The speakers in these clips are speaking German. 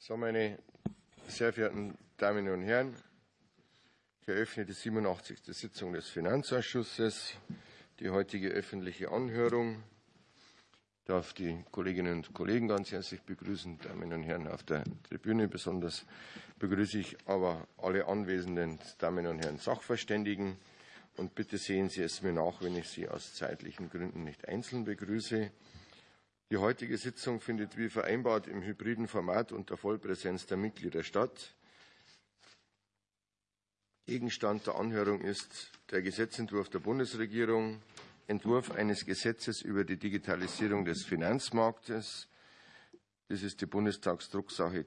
So, meine sehr verehrten Damen und Herren, ich eröffne die 87. Sitzung des Finanzausschusses. Die heutige öffentliche Anhörung. Ich darf die Kolleginnen und Kollegen ganz herzlich begrüßen, Damen und Herren auf der Tribüne. Besonders begrüße ich aber alle anwesenden Damen und Herren Sachverständigen. Und bitte sehen Sie es mir nach, wenn ich Sie aus zeitlichen Gründen nicht einzeln begrüße. Die heutige Sitzung findet wie vereinbart im hybriden Format unter Vollpräsenz der Mitglieder statt. Gegenstand der Anhörung ist der Gesetzentwurf der Bundesregierung, Entwurf eines Gesetzes über die Digitalisierung des Finanzmarktes. Das ist die Bundestagsdrucksache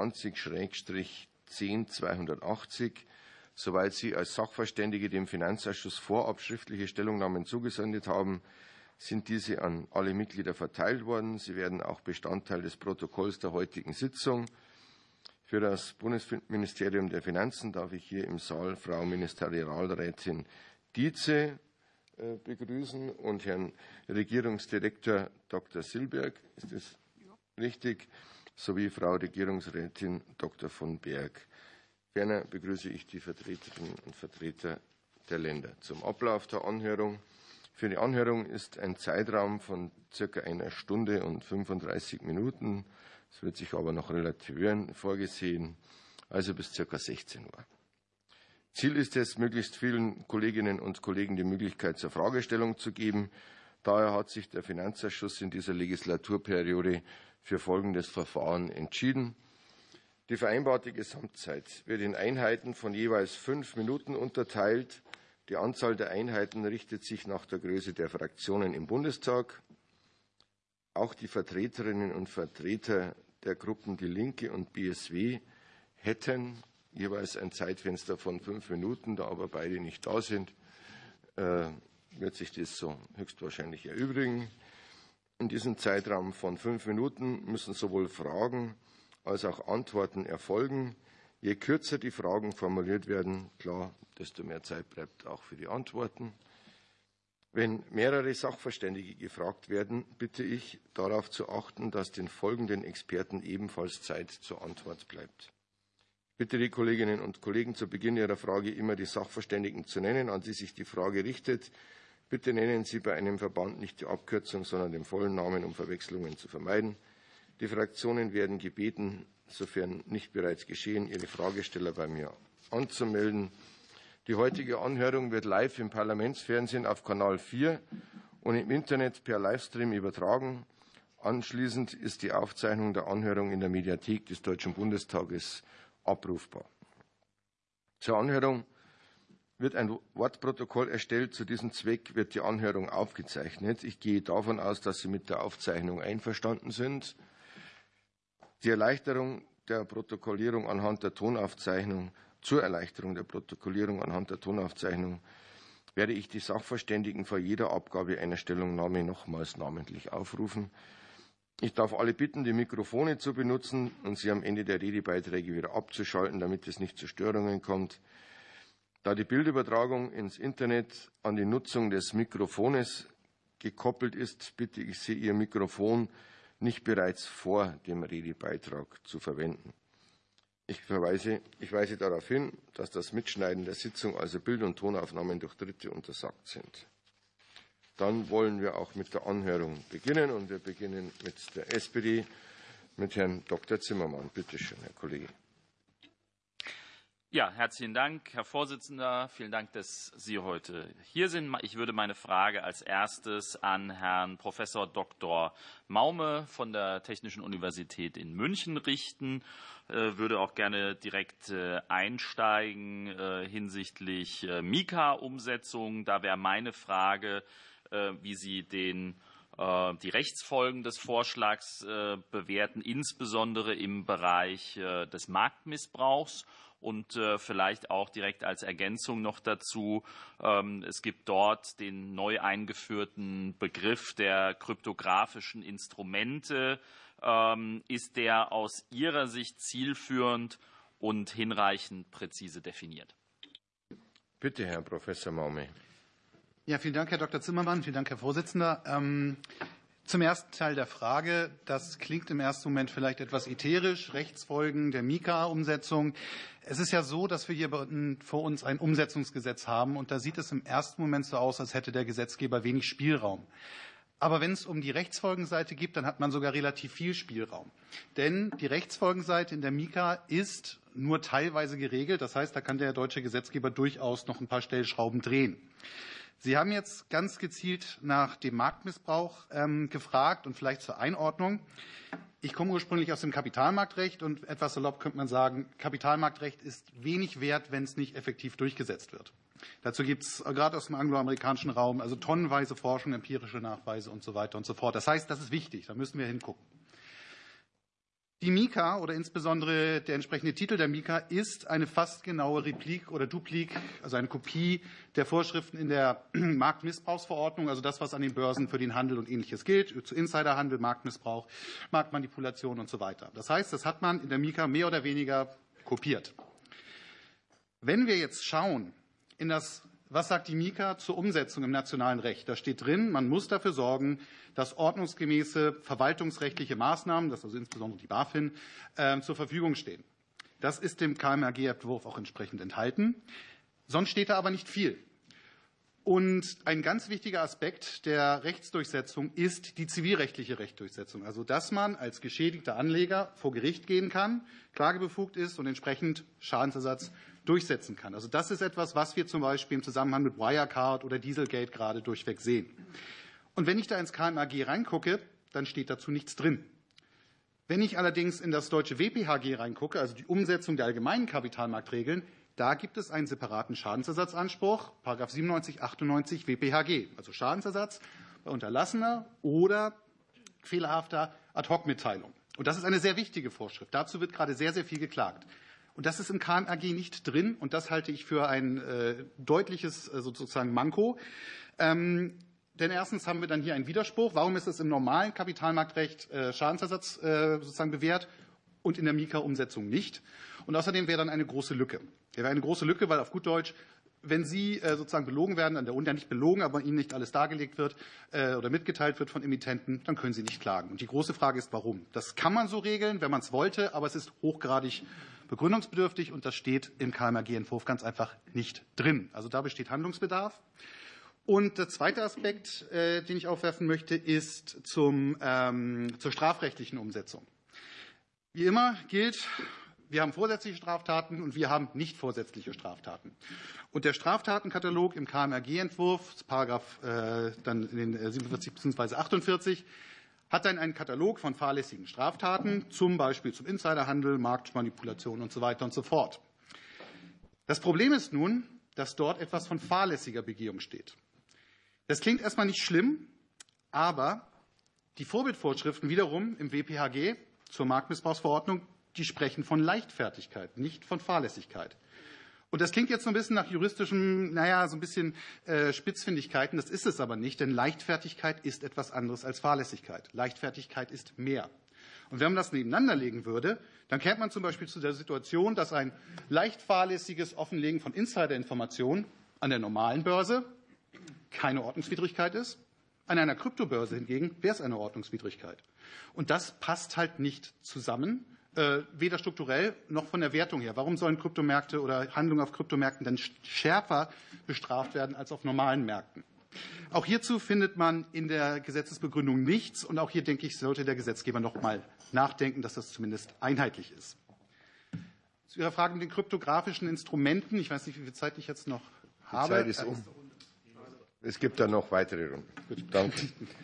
20-10-280. Soweit Sie als Sachverständige dem Finanzausschuss vorab schriftliche Stellungnahmen zugesendet haben, sind diese an alle Mitglieder verteilt worden. Sie werden auch Bestandteil des Protokolls der heutigen Sitzung. Für das Bundesministerium der Finanzen darf ich hier im Saal Frau Ministerialrätin Dietze begrüßen und Herrn Regierungsdirektor Dr. Silberg, ist das richtig, sowie Frau Regierungsrätin Dr. von Berg. Ferner begrüße ich die Vertreterinnen und Vertreter der Länder. Zum Ablauf der Anhörung. Für die Anhörung ist ein Zeitraum von ca. 1 Stunde und 35 Minuten, es wird sich aber noch relativieren, vorgesehen, also bis ca. 16 Uhr. Ziel ist es, möglichst vielen Kolleginnen und Kollegen die Möglichkeit zur Fragestellung zu geben. Daher hat sich der Finanzausschuss in dieser Legislaturperiode für folgendes Verfahren entschieden. Die vereinbarte Gesamtzeit wird in Einheiten von jeweils 5 Minuten unterteilt. Die Anzahl der Einheiten richtet sich nach der Größe der Fraktionen im Bundestag. Auch die Vertreterinnen und Vertreter der Gruppen Die Linke und BSW hätten jeweils ein Zeitfenster von 5 Minuten. Da aber beide nicht da sind, wird sich das so höchstwahrscheinlich erübrigen. In diesem Zeitraum von 5 Minuten müssen sowohl Fragen als auch Antworten erfolgen. Je kürzer die Fragen formuliert werden, klar, desto mehr Zeit bleibt auch für die Antworten. Wenn mehrere Sachverständige gefragt werden, bitte ich darauf zu achten, dass den folgenden Experten ebenfalls Zeit zur Antwort bleibt. Ich bitte die Kolleginnen und Kollegen, zu Beginn ihrer Frage immer die Sachverständigen zu nennen, an die sich die Frage richtet. Bitte nennen Sie bei einem Verband nicht die Abkürzung, sondern den vollen Namen, um Verwechslungen zu vermeiden. Die Fraktionen werden gebeten, sofern nicht bereits geschehen, ihre Fragesteller bei mir anzumelden. Die heutige Anhörung wird live im Parlamentsfernsehen auf Kanal 4 und im Internet per Livestream übertragen. Anschließend ist die Aufzeichnung der Anhörung in der Mediathek des Deutschen Bundestages abrufbar. Zur Anhörung wird ein Wortprotokoll erstellt. Zu diesem Zweck wird die Anhörung aufgezeichnet. Ich gehe davon aus, dass Sie mit der Aufzeichnung einverstanden sind. Die Erleichterung der Protokollierung anhand der Tonaufzeichnung, zur Erleichterung der Protokollierung anhand der Tonaufzeichnung werde ich die Sachverständigen vor jeder Abgabe einer Stellungnahme nochmals namentlich aufrufen. Ich darf alle bitten, die Mikrofone zu benutzen und sie am Ende der Redebeiträge wieder abzuschalten, damit es nicht zu Störungen kommt. Da die Bildübertragung ins Internet an die Nutzung des Mikrofones gekoppelt ist, bitte ich Sie, Ihr Mikrofon nicht bereits vor dem Redebeitrag zu verwenden. Ich weise darauf hin, dass das Mitschneiden der Sitzung, also Bild- und Tonaufnahmen durch Dritte, untersagt sind. Dann wollen wir auch mit der Anhörung beginnen, und wir beginnen mit der SPD, mit Herrn Dr. Zimmermann. Bitte schön, Herr Kollege. Ja, herzlichen Dank, Herr Vorsitzender. Vielen Dank, dass Sie heute hier sind. Ich würde meine Frage als erstes an Herrn Professor Dr. Maume von der Technischen Universität in München richten. Würde auch gerne direkt einsteigen hinsichtlich MiCA-Umsetzung. Da wäre meine Frage, wie Sie die Rechtsfolgen des Vorschlags bewerten, insbesondere im Bereich des Marktmissbrauchs. Und vielleicht auch direkt als Ergänzung noch dazu, es gibt dort den neu eingeführten Begriff der kryptografischen Instrumente. Ist der aus Ihrer Sicht zielführend und hinreichend präzise definiert? Bitte, Herr Professor Maume. Ja, vielen Dank, Herr Dr. Zimmermann. Vielen Dank, Herr Vorsitzender. Zum ersten Teil der Frage. Das klingt im ersten Moment vielleicht etwas ätherisch, Rechtsfolgen der MiCA-Umsetzung. Es ist ja so, dass wir hier vor uns ein Umsetzungsgesetz haben, und da sieht es im ersten Moment so aus, als hätte der Gesetzgeber wenig Spielraum. Aber wenn es um die Rechtsfolgenseite geht, dann hat man sogar relativ viel Spielraum. Denn die Rechtsfolgenseite in der MiCA ist nur teilweise geregelt. Das heißt, da kann der deutsche Gesetzgeber durchaus noch ein paar Stellschrauben drehen. Sie haben jetzt ganz gezielt nach dem Marktmissbrauch gefragt, und vielleicht zur Einordnung. Ich komme ursprünglich aus dem Kapitalmarktrecht, und etwas salopp könnte man sagen, Kapitalmarktrecht ist wenig wert, wenn es nicht effektiv durchgesetzt wird. Dazu gibt es gerade aus dem angloamerikanischen Raum also tonnenweise Forschung, empirische Nachweise und so weiter und so fort. Das heißt, das ist wichtig, da müssen wir hingucken. Die MiCA oder insbesondere der entsprechende Titel der MiCA ist eine fast genaue Replik oder Duplik, also eine Kopie der Vorschriften in der Marktmissbrauchsverordnung, also das, was an den Börsen für den Handel und Ähnliches gilt, zu Insiderhandel, Marktmissbrauch, Marktmanipulation und so weiter. Das heißt, das hat man in der MiCA mehr oder weniger kopiert. Wenn wir jetzt schauen in das, was sagt die MiCA zur Umsetzung im nationalen Recht? Da steht drin, man muss dafür sorgen, dass ordnungsgemäße verwaltungsrechtliche Maßnahmen, das ist also insbesondere die BaFin, zur Verfügung stehen. Das ist dem KMRG-Entwurf auch entsprechend enthalten. Sonst steht da aber nicht viel. Und ein ganz wichtiger Aspekt der Rechtsdurchsetzung ist die zivilrechtliche Rechtsdurchsetzung. Also, dass man als geschädigter Anleger vor Gericht gehen kann, klagebefugt ist und entsprechend Schadensersatz durchsetzen kann. Also, das ist etwas, was wir zum Beispiel im Zusammenhang mit Wirecard oder Dieselgate gerade durchweg sehen. Und wenn ich da ins KMAG reingucke, dann steht dazu nichts drin. Wenn ich allerdings in das deutsche WPHG reingucke, also die Umsetzung der allgemeinen Kapitalmarktregeln, da gibt es einen separaten Schadensersatzanspruch, § 97, 98 WPHG, also Schadensersatz bei unterlassener oder fehlerhafter Ad-hoc-Mitteilung. Und das ist eine sehr wichtige Vorschrift. Dazu wird gerade sehr, sehr viel geklagt. Und das ist im KMAG nicht drin, und das halte ich für ein deutliches sozusagen Manko. Denn erstens haben wir dann hier einen Widerspruch. Warum ist es im normalen Kapitalmarktrecht Schadensersatz sozusagen bewährt und in der MiCA-Umsetzung nicht? Und außerdem wäre dann eine große Lücke. Wäre eine große Lücke, weil auf gut Deutsch, wenn Sie sozusagen belogen werden, an der Uni ja nicht belogen, aber Ihnen nicht alles dargelegt wird oder mitgeteilt wird von Emittenten, dann können Sie nicht klagen. Und die große Frage ist, warum? Das kann man so regeln, wenn man es wollte, aber es ist hochgradig begründungsbedürftig, und das steht im KMAG-Entwurf ganz einfach nicht drin. Also da besteht Handlungsbedarf. Und der zweite Aspekt, den ich aufwerfen möchte, ist zur strafrechtlichen Umsetzung. Wie immer gilt, wir haben vorsätzliche Straftaten und wir haben nicht vorsätzliche Straftaten. Und der Straftatenkatalog im KMRG-Entwurf, Paragraph dann in den 47 bzw. 48, hat dann einen Katalog von fahrlässigen Straftaten, zum Beispiel zum Insiderhandel, Marktmanipulation und so weiter und so fort. Das Problem ist nun, dass dort etwas von fahrlässiger Begehung steht. Das klingt erstmal nicht schlimm, aber die Vorbildvorschriften wiederum im WPHG zur Marktmissbrauchsverordnung, die sprechen von Leichtfertigkeit, nicht von Fahrlässigkeit. Und das klingt jetzt so ein bisschen nach juristischem, so ein bisschen Spitzfindigkeiten. Das ist es aber nicht, denn Leichtfertigkeit ist etwas anderes als Fahrlässigkeit. Leichtfertigkeit ist mehr. Und wenn man das nebeneinander legen würde, dann käme man zum Beispiel zu der Situation, dass ein leicht fahrlässiges Offenlegen von Insiderinformationen an der normalen Börse keine Ordnungswidrigkeit ist. An einer Kryptobörse hingegen wäre es eine Ordnungswidrigkeit. Und das passt halt nicht zusammen, weder strukturell noch von der Wertung her. Warum sollen Kryptomärkte oder Handlungen auf Kryptomärkten dann schärfer bestraft werden als auf normalen Märkten? Auch hierzu findet man in der Gesetzesbegründung nichts. Und auch hier, denke ich, sollte der Gesetzgeber noch mal nachdenken, dass das zumindest einheitlich ist. Zu Ihrer Frage mit den kryptografischen Instrumenten. Ich weiß nicht, wie viel Zeit ich jetzt noch habe. Die Zeit ist um. Es gibt da noch weitere Runden. Gut, danke.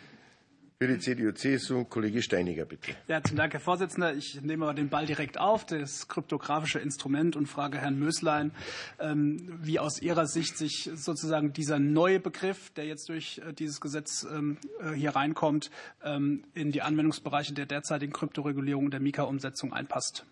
Für die CDU-CSU, Kollege Steiniger, bitte. Ja, herzlichen Dank, Herr Vorsitzender. Ich nehme aber den Ball direkt auf, das kryptografische Instrument, und frage Herrn Möslein, wie aus Ihrer Sicht sich sozusagen dieser neue Begriff, der jetzt durch dieses Gesetz hier reinkommt, in die Anwendungsbereiche der derzeitigen Kryptoregulierung und der MiCA-Umsetzung einpasst.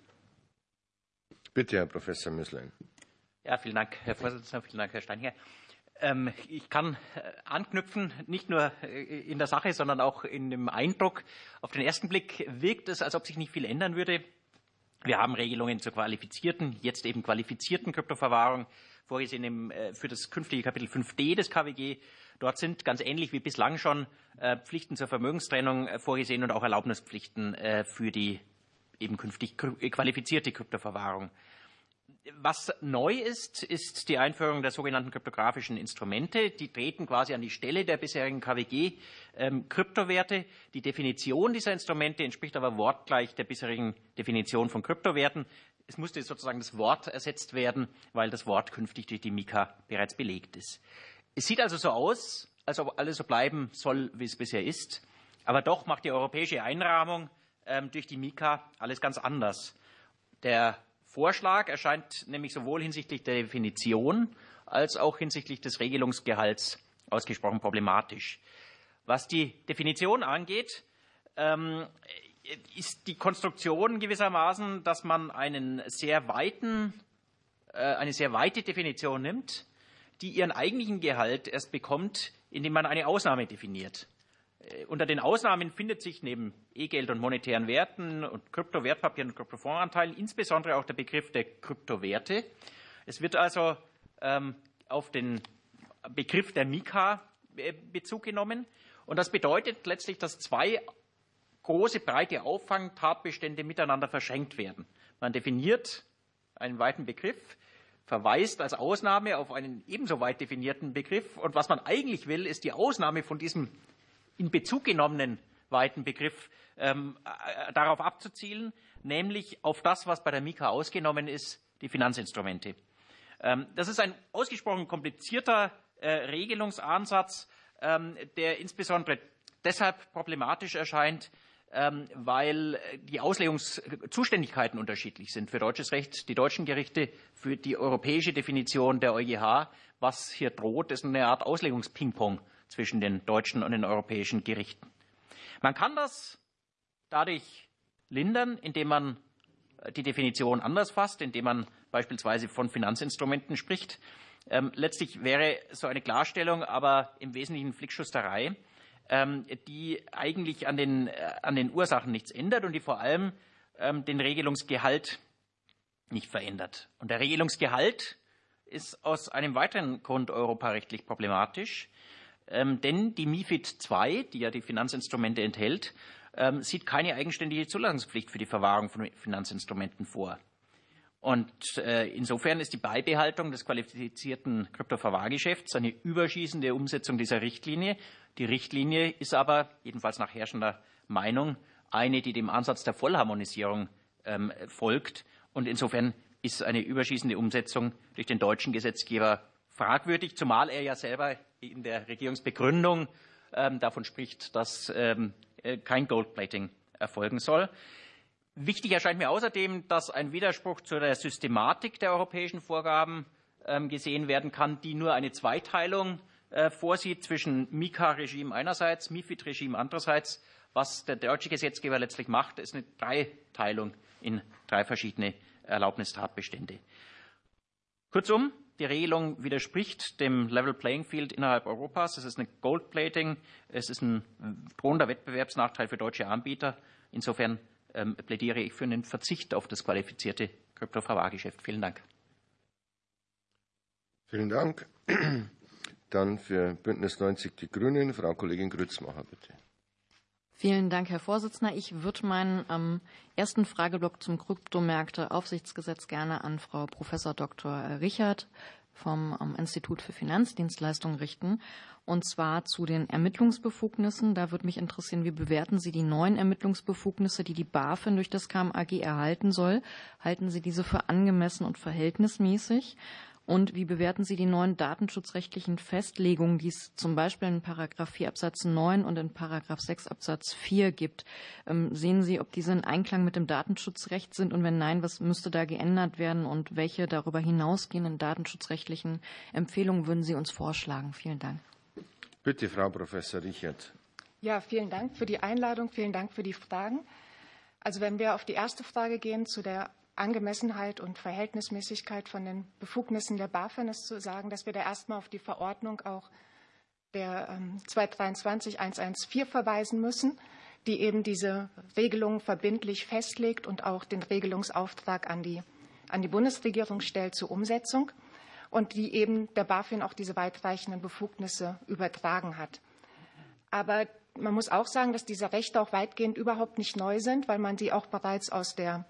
Bitte, Herr Professor Möslein. Ja, vielen Dank, Herr Vorsitzender. Vielen Dank, Herr Steiniger. Ich kann anknüpfen, nicht nur in der Sache, sondern auch in dem Eindruck. Auf den ersten Blick wirkt es, als ob sich nicht viel ändern würde. Wir haben Regelungen zur qualifizierten, jetzt eben qualifizierten Kryptoverwahrung vorgesehen für das künftige Kapitel 5d des KWG. Dort sind ganz ähnlich wie bislang schon Pflichten zur Vermögenstrennung vorgesehen und auch Erlaubnispflichten für die eben künftig qualifizierte Kryptoverwahrung. Was neu ist, ist die Einführung der sogenannten kryptografischen Instrumente. Die treten quasi an die Stelle der bisherigen KWG-Kryptowerte. Die Definition dieser Instrumente entspricht aber wortgleich der bisherigen Definition von Kryptowerten. Es musste sozusagen das Wort ersetzt werden, weil das Wort künftig durch die MiCA bereits belegt ist. Es sieht also so aus, als ob alles so bleiben soll, wie es bisher ist. Aber doch macht die europäische Einrahmung durch die MiCA alles ganz anders. Der Vorschlag erscheint nämlich sowohl hinsichtlich der Definition als auch hinsichtlich des Regelungsgehalts ausgesprochen problematisch. Was die Definition angeht, ist die Konstruktion gewissermaßen, dass man eine sehr weite Definition nimmt, die ihren eigentlichen Gehalt erst bekommt, indem man eine Ausnahme definiert. Unter den Ausnahmen findet sich neben E-Geld und monetären Werten und Kryptowertpapieren und Kryptofondsanteilen insbesondere auch der Begriff der Kryptowerte. Es wird also auf den Begriff der MiCA Bezug genommen. Und das bedeutet letztlich, dass zwei große, breite Auffangtatbestände miteinander verschränkt werden. Man definiert einen weiten Begriff, verweist als Ausnahme auf einen ebenso weit definierten Begriff. Und was man eigentlich will, ist die Ausnahme von diesem in Bezug genommenen weiten Begriff darauf abzuzielen, nämlich auf das, was bei der MiCA ausgenommen ist, die Finanzinstrumente. Das ist ein ausgesprochen komplizierter Regelungsansatz, der insbesondere deshalb problematisch erscheint, weil die Auslegungszuständigkeiten unterschiedlich sind für deutsches Recht, die deutschen Gerichte, für die europäische Definition der EuGH. Was hier droht, ist eine Art Auslegungsping-Pong zwischen den deutschen und den europäischen Gerichten. Man kann das dadurch lindern, indem man die Definition anders fasst, indem man beispielsweise von Finanzinstrumenten spricht. Letztlich wäre so eine Klarstellung aber im Wesentlichen Flickschusterei, die eigentlich an den Ursachen nichts ändert und die vor allem den Regelungsgehalt nicht verändert. Und der Regelungsgehalt ist aus einem weiteren Grund europarechtlich problematisch, denn die MiFID II, die ja die Finanzinstrumente enthält, sieht keine eigenständige Zulassungspflicht für die Verwahrung von Finanzinstrumenten vor. Und insofern ist die Beibehaltung des qualifizierten Kryptoverwahrgeschäfts eine überschießende Umsetzung dieser Richtlinie. Die Richtlinie ist aber, jedenfalls nach herrschender Meinung, eine, die dem Ansatz der Vollharmonisierung folgt. Und insofern ist eine überschießende Umsetzung durch den deutschen Gesetzgeber fragwürdig, zumal er ja selber in der Regierungsbegründung davon spricht, dass kein Goldplating erfolgen soll. Wichtig erscheint mir außerdem, dass ein Widerspruch zu der Systematik der europäischen Vorgaben gesehen werden kann, die nur eine Zweiteilung vorsieht zwischen MiCA-Regime einerseits, MiFID-Regime andererseits. Was der deutsche Gesetzgeber letztlich macht, ist eine Dreiteilung in drei verschiedene Erlaubnistatbestände. Kurzum, die Regelung widerspricht dem Level Playing Field innerhalb Europas. Es ist eine Goldplating, es ist ein drohender Wettbewerbsnachteil für deutsche Anbieter. Insofern plädiere ich für einen Verzicht auf das qualifizierte Kryptoverwahrgeschäft. Vielen Dank. Vielen Dank. Dann für Bündnis 90 Die Grünen, Frau Kollegin Grützmacher, bitte. Vielen Dank, Herr Vorsitzender. Ich würde meinen ersten Frageblock zum Kryptomärkte-Aufsichtsgesetz gerne an Frau Professor Dr. Richard vom Institut für Finanzdienstleistungen richten, und zwar zu den Ermittlungsbefugnissen. Da würde mich interessieren, wie bewerten Sie die neuen Ermittlungsbefugnisse, die die BaFin durch das KMAG erhalten soll? Halten Sie diese für angemessen und verhältnismäßig? Und wie bewerten Sie die neuen datenschutzrechtlichen Festlegungen, die es zum Beispiel in § 4 Absatz 9 und in § 6 Absatz 4 gibt? Sehen Sie, ob diese in Einklang mit dem Datenschutzrecht sind? Und wenn nein, was müsste da geändert werden? Und welche darüber hinausgehenden datenschutzrechtlichen Empfehlungen würden Sie uns vorschlagen? Vielen Dank. Bitte, Frau Professor Richard. Ja, vielen Dank für die Einladung. Vielen Dank für die Fragen. Also wenn wir auf die erste Frage gehen, zu der Angemessenheit und Verhältnismäßigkeit von den Befugnissen der BaFin, ist zu sagen, dass wir da erstmal auf die Verordnung auch der 223/114 verweisen müssen, die eben diese Regelungen verbindlich festlegt und auch den Regelungsauftrag an die Bundesregierung stellt zur Umsetzung. und die eben der BaFin auch diese weitreichenden Befugnisse übertragen hat. Aber man muss auch sagen, dass diese Rechte auch weitgehend überhaupt nicht neu sind, weil man sie auch bereits aus der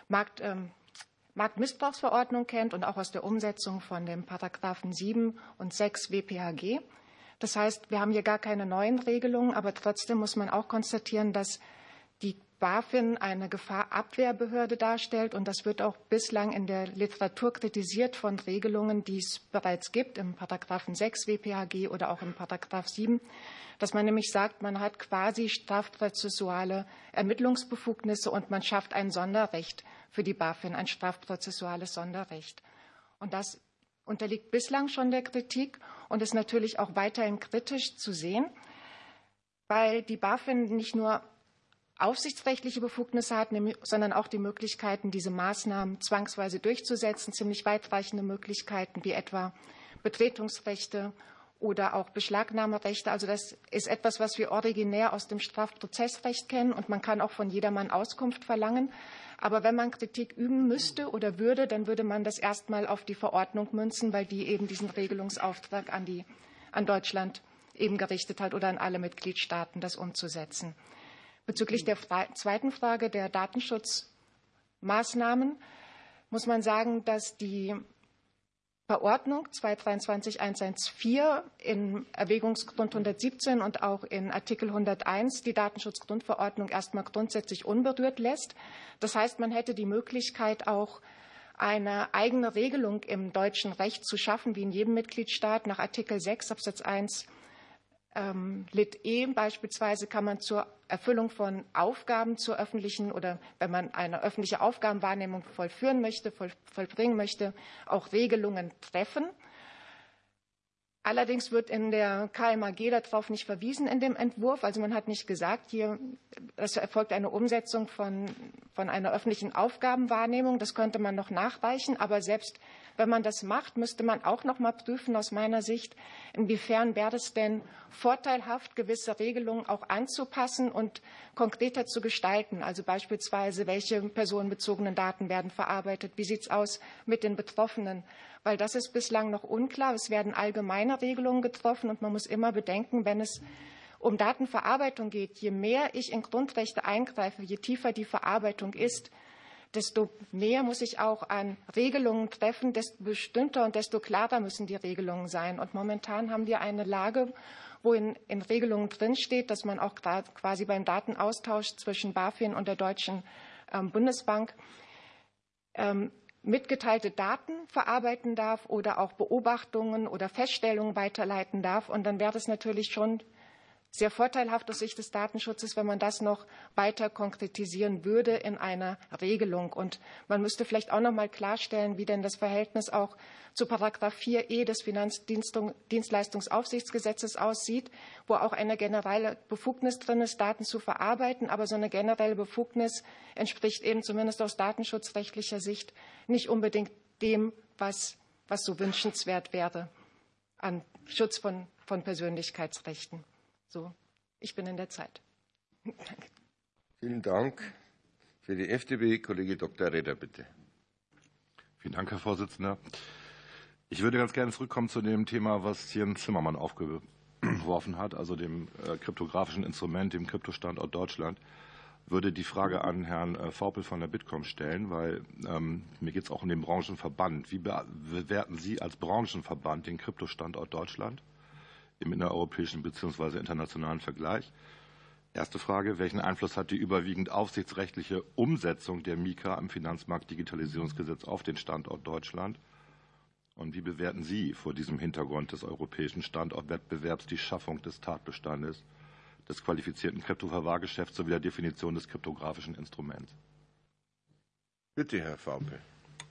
Marktmissbrauchsverordnung kennt und auch aus der Umsetzung von den Paragraphen 7 und 6 WPHG. Das heißt, wir haben hier gar keine neuen Regelungen, aber trotzdem muss man auch konstatieren, dass die BaFin eine Gefahrabwehrbehörde darstellt. Und das wird auch bislang in der Literatur kritisiert von Regelungen, die es bereits gibt, im Paragraphen 6 WPHG oder auch im Paragraph 7, dass man nämlich sagt, man hat quasi strafprozessuale Ermittlungsbefugnisse und man schafft ein Sonderrecht für die BaFin, ein strafprozessuales Sonderrecht. Und das unterliegt bislang schon der Kritik und ist natürlich auch weiterhin kritisch zu sehen, weil die BaFin nicht nur aufsichtsrechtliche Befugnisse hat, sondern auch die Möglichkeiten, diese Maßnahmen zwangsweise durchzusetzen, ziemlich weitreichende Möglichkeiten wie etwa Betretungsrechte oder auch Beschlagnahmerechte. Also das ist etwas, was wir originär aus dem Strafprozessrecht kennen und man kann auch von jedermann Auskunft verlangen. Aber wenn man Kritik üben müsste oder würde, dann würde man das erstmal auf die Verordnung münzen, weil die eben diesen Regelungsauftrag an Deutschland eben gerichtet hat oder an alle Mitgliedstaaten, das umzusetzen. Bezüglich der zweiten Frage der Datenschutzmaßnahmen muss man sagen, dass die Verordnung 223/114 in Erwägungsgrund 117 und auch in Artikel 101 die Datenschutzgrundverordnung erstmal grundsätzlich unberührt lässt. Das heißt, man hätte die Möglichkeit, auch eine eigene Regelung im deutschen Recht zu schaffen, wie in jedem Mitgliedstaat. Nach Artikel 6 Absatz 1 Lit E beispielsweise kann man zur Erfüllung von Aufgaben zur öffentlichen oder wenn man eine öffentliche Aufgabenwahrnehmung vollführen möchte, vollbringen möchte, auch Regelungen treffen. Allerdings wird in der KMAG darauf nicht verwiesen in dem Entwurf. Also man hat nicht gesagt, hier es erfolgt eine Umsetzung von einer öffentlichen Aufgabenwahrnehmung. Das könnte man noch nachreichen. Aber selbst wenn man das macht, müsste man auch noch mal prüfen, aus meiner Sicht, inwiefern wäre es denn vorteilhaft, gewisse Regelungen auch anzupassen und konkreter zu gestalten. Also beispielsweise, welche personenbezogenen Daten werden verarbeitet? Wie sieht es aus mit den Betroffenen? Weil das ist bislang noch unklar. Es werden allgemeine Regelungen getroffen und man muss immer bedenken, wenn es um Datenverarbeitung geht, je mehr ich in Grundrechte eingreife, je tiefer die Verarbeitung ist, desto mehr muss ich auch an Regelungen treffen, desto bestimmter und desto klarer müssen die Regelungen sein. Und momentan haben wir eine Lage, wo in Regelungen drinsteht, dass man auch quasi beim Datenaustausch zwischen BaFin und der Deutschen Bundesbank mitgeteilte Daten verarbeiten darf oder auch Beobachtungen oder Feststellungen weiterleiten darf. Und dann wäre es natürlich schon sehr vorteilhaft aus Sicht des Datenschutzes, wenn man das noch weiter konkretisieren würde in einer Regelung. Und man müsste vielleicht auch noch mal klarstellen, wie denn das Verhältnis auch zu Paragraph 4e des Finanzdienstleistungsaufsichtsgesetzes aussieht, wo auch eine generelle Befugnis drin ist, Daten zu verarbeiten. Aber so eine generelle Befugnis entspricht eben zumindest aus datenschutzrechtlicher Sicht nicht unbedingt dem, was so wünschenswert wäre an Schutz von Persönlichkeitsrechten. So, ich bin in der Zeit. Danke. Vielen Dank. Für die FDP Kollege Dr. Redder, bitte. Vielen Dank, Herr Vorsitzender. Ich würde ganz gerne zurückkommen zu dem Thema, was Jens Zimmermann aufgeworfen hat, also dem kryptografischen Instrument, dem Kryptostandort Deutschland. Würde die Frage an Herrn Vaupel von der Bitkom stellen, weil mir geht es auch um den Branchenverband. Wie bewerten Sie als Branchenverband den Kryptostandort Deutschland im innereuropäischen bzw. internationalen Vergleich? Erste Frage, welchen Einfluss hat die überwiegend aufsichtsrechtliche Umsetzung der MiCA im Finanzmarktdigitalisierungsgesetz auf den Standort Deutschland? Und wie bewerten Sie vor diesem Hintergrund des europäischen Standortwettbewerbs die Schaffung des Tatbestandes des qualifizierten Kryptoverwahrgeschäfts sowie der Definition des kryptografischen Instruments? Bitte, Herr Vaupel.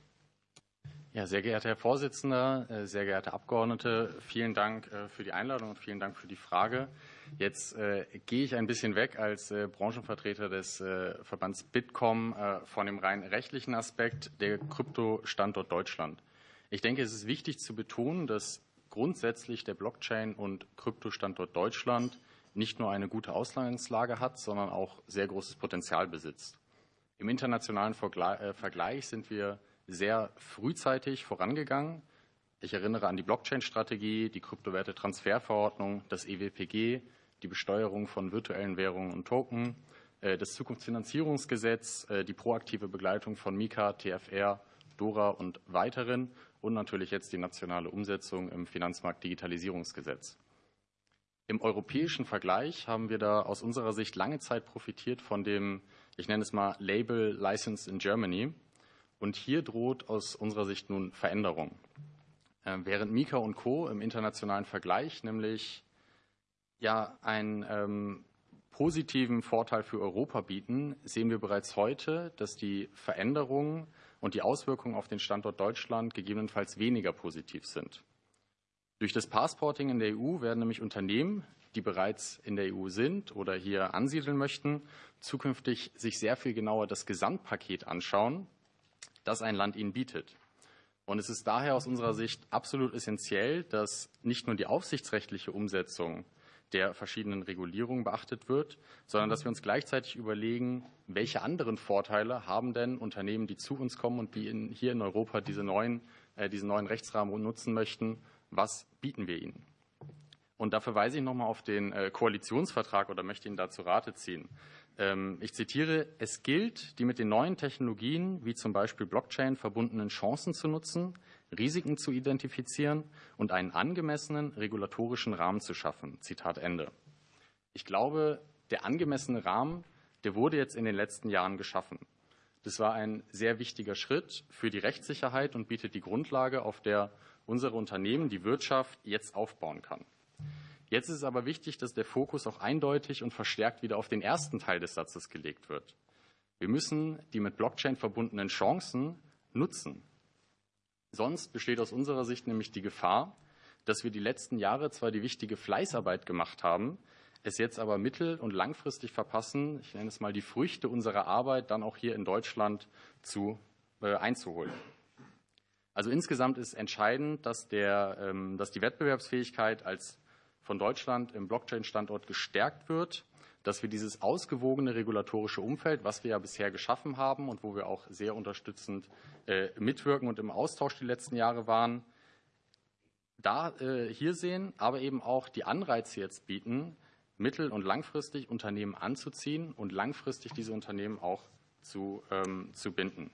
Ja, sehr geehrter Herr Vorsitzender, sehr geehrte Abgeordnete, vielen Dank für die Einladung und vielen Dank für die Frage. Jetzt gehe ich ein bisschen weg als Branchenvertreter des Verbands Bitkom von dem rein rechtlichen Aspekt der Kryptostandort Deutschland. Ich denke, es ist wichtig zu betonen, dass grundsätzlich der Blockchain- und Kryptostandort Deutschland nicht nur eine gute Ausgangslage hat, sondern auch sehr großes Potenzial besitzt. Im internationalen Vergleich sind wir sehr frühzeitig vorangegangen. Ich erinnere an die Blockchain-Strategie, die Kryptowerte-Transferverordnung, das EWPG, die Besteuerung von virtuellen Währungen und Token, das Zukunftsfinanzierungsgesetz, die proaktive Begleitung von MiCA, TFR, DORA und weiteren und natürlich jetzt die nationale Umsetzung im Finanzmarkt-Digitalisierungsgesetz. Im europäischen Vergleich haben wir da aus unserer Sicht lange Zeit profitiert von dem, ich nenne es mal, Label License in Germany. Und hier droht aus unserer Sicht nun Veränderung. Während MiCA und Co. im internationalen Vergleich nämlich einen positiven Vorteil für Europa bieten, sehen wir bereits heute, dass die Veränderungen und die Auswirkungen auf den Standort Deutschland gegebenenfalls weniger positiv sind. Durch das Passporting in der EU werden nämlich Unternehmen, die bereits in der EU sind oder hier ansiedeln möchten, zukünftig sich sehr viel genauer das Gesamtpaket anschauen, das ein Land ihnen bietet. Und es ist daher aus unserer Sicht absolut essentiell, dass nicht nur die aufsichtsrechtliche Umsetzung der verschiedenen Regulierungen beachtet wird, sondern dass wir uns gleichzeitig überlegen, welche anderen Vorteile haben denn Unternehmen, die zu uns kommen und die hier in Europa diesen neuen Rechtsrahmen nutzen möchten, was bieten wir ihnen? Und da verweise ich nochmal auf den Koalitionsvertrag oder möchte Ihnen dazu Rate ziehen. Ich zitiere, es gilt, die mit den neuen Technologien wie zum Beispiel Blockchain verbundenen Chancen zu nutzen, Risiken zu identifizieren und einen angemessenen regulatorischen Rahmen zu schaffen. Zitat Ende. Ich glaube, der angemessene Rahmen, der wurde jetzt in den letzten Jahren geschaffen. Das war ein sehr wichtiger Schritt für die Rechtssicherheit und bietet die Grundlage, auf der unsere Unternehmen, die Wirtschaft jetzt aufbauen kann. Jetzt ist es aber wichtig, dass der Fokus auch eindeutig und verstärkt wieder auf den ersten Teil des Satzes gelegt wird. Wir müssen die mit Blockchain verbundenen Chancen nutzen. Sonst besteht aus unserer Sicht nämlich die Gefahr, dass wir die letzten Jahre zwar die wichtige Fleißarbeit gemacht haben, es jetzt aber mittel- und langfristig verpassen, ich nenne es mal die Früchte unserer Arbeit, dann auch hier in Deutschland einzuholen. Also insgesamt ist entscheidend, dass die Wettbewerbsfähigkeit von Deutschland im Blockchain-Standort gestärkt wird, dass wir dieses ausgewogene regulatorische Umfeld, was wir ja bisher geschaffen haben und wo wir auch sehr unterstützend mitwirken und im Austausch die letzten Jahre waren, hier sehen, aber eben auch die Anreize jetzt bieten, mittel- und langfristig Unternehmen anzuziehen und langfristig diese Unternehmen auch zu binden.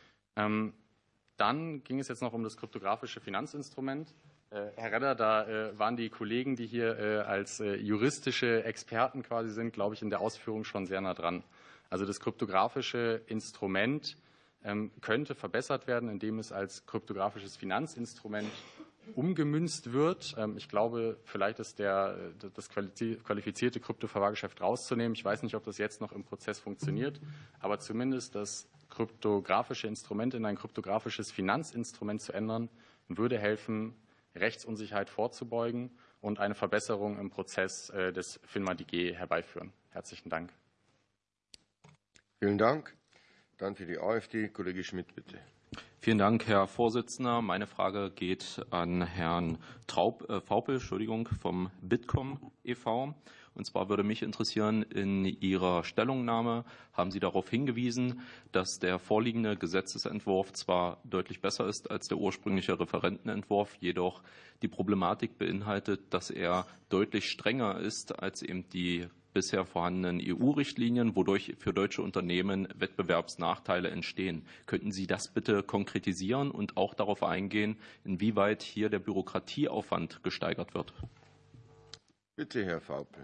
Dann ging es jetzt noch um das kryptografische Finanzinstrument. Herr Redder, da waren die Kollegen, die hier als juristische Experten quasi sind, glaube ich, in der Ausführung schon sehr nah dran. Also das kryptografische Instrument könnte verbessert werden, indem es als kryptografisches Finanzinstrument umgemünzt wird. Ich glaube, vielleicht ist das qualifizierte Kryptoverwahrgeschäft rauszunehmen. Ich weiß nicht, ob das jetzt noch im Prozess funktioniert, aber zumindest das kryptografische Instrument in ein kryptografisches Finanzinstrument zu ändern, würde helfen, Rechtsunsicherheit vorzubeugen und eine Verbesserung im Prozess des FINMA-DG herbeiführen. Herzlichen Dank. Vielen Dank. Dann für die AfD, Kollege Schmidt, bitte. Vielen Dank, Herr Vorsitzender. Meine Frage geht an Herrn Vaupel, vom Bitkom e.V. Und zwar würde mich interessieren, in Ihrer Stellungnahme haben Sie darauf hingewiesen, dass der vorliegende Gesetzesentwurf zwar deutlich besser ist als der ursprüngliche Referentenentwurf, jedoch die Problematik beinhaltet, dass er deutlich strenger ist als eben die bisher vorhandenen EU-Richtlinien, wodurch für deutsche Unternehmen Wettbewerbsnachteile entstehen. Könnten Sie das bitte konkretisieren und auch darauf eingehen, inwieweit hier der Bürokratieaufwand gesteigert wird? Bitte, Herr Vaupel.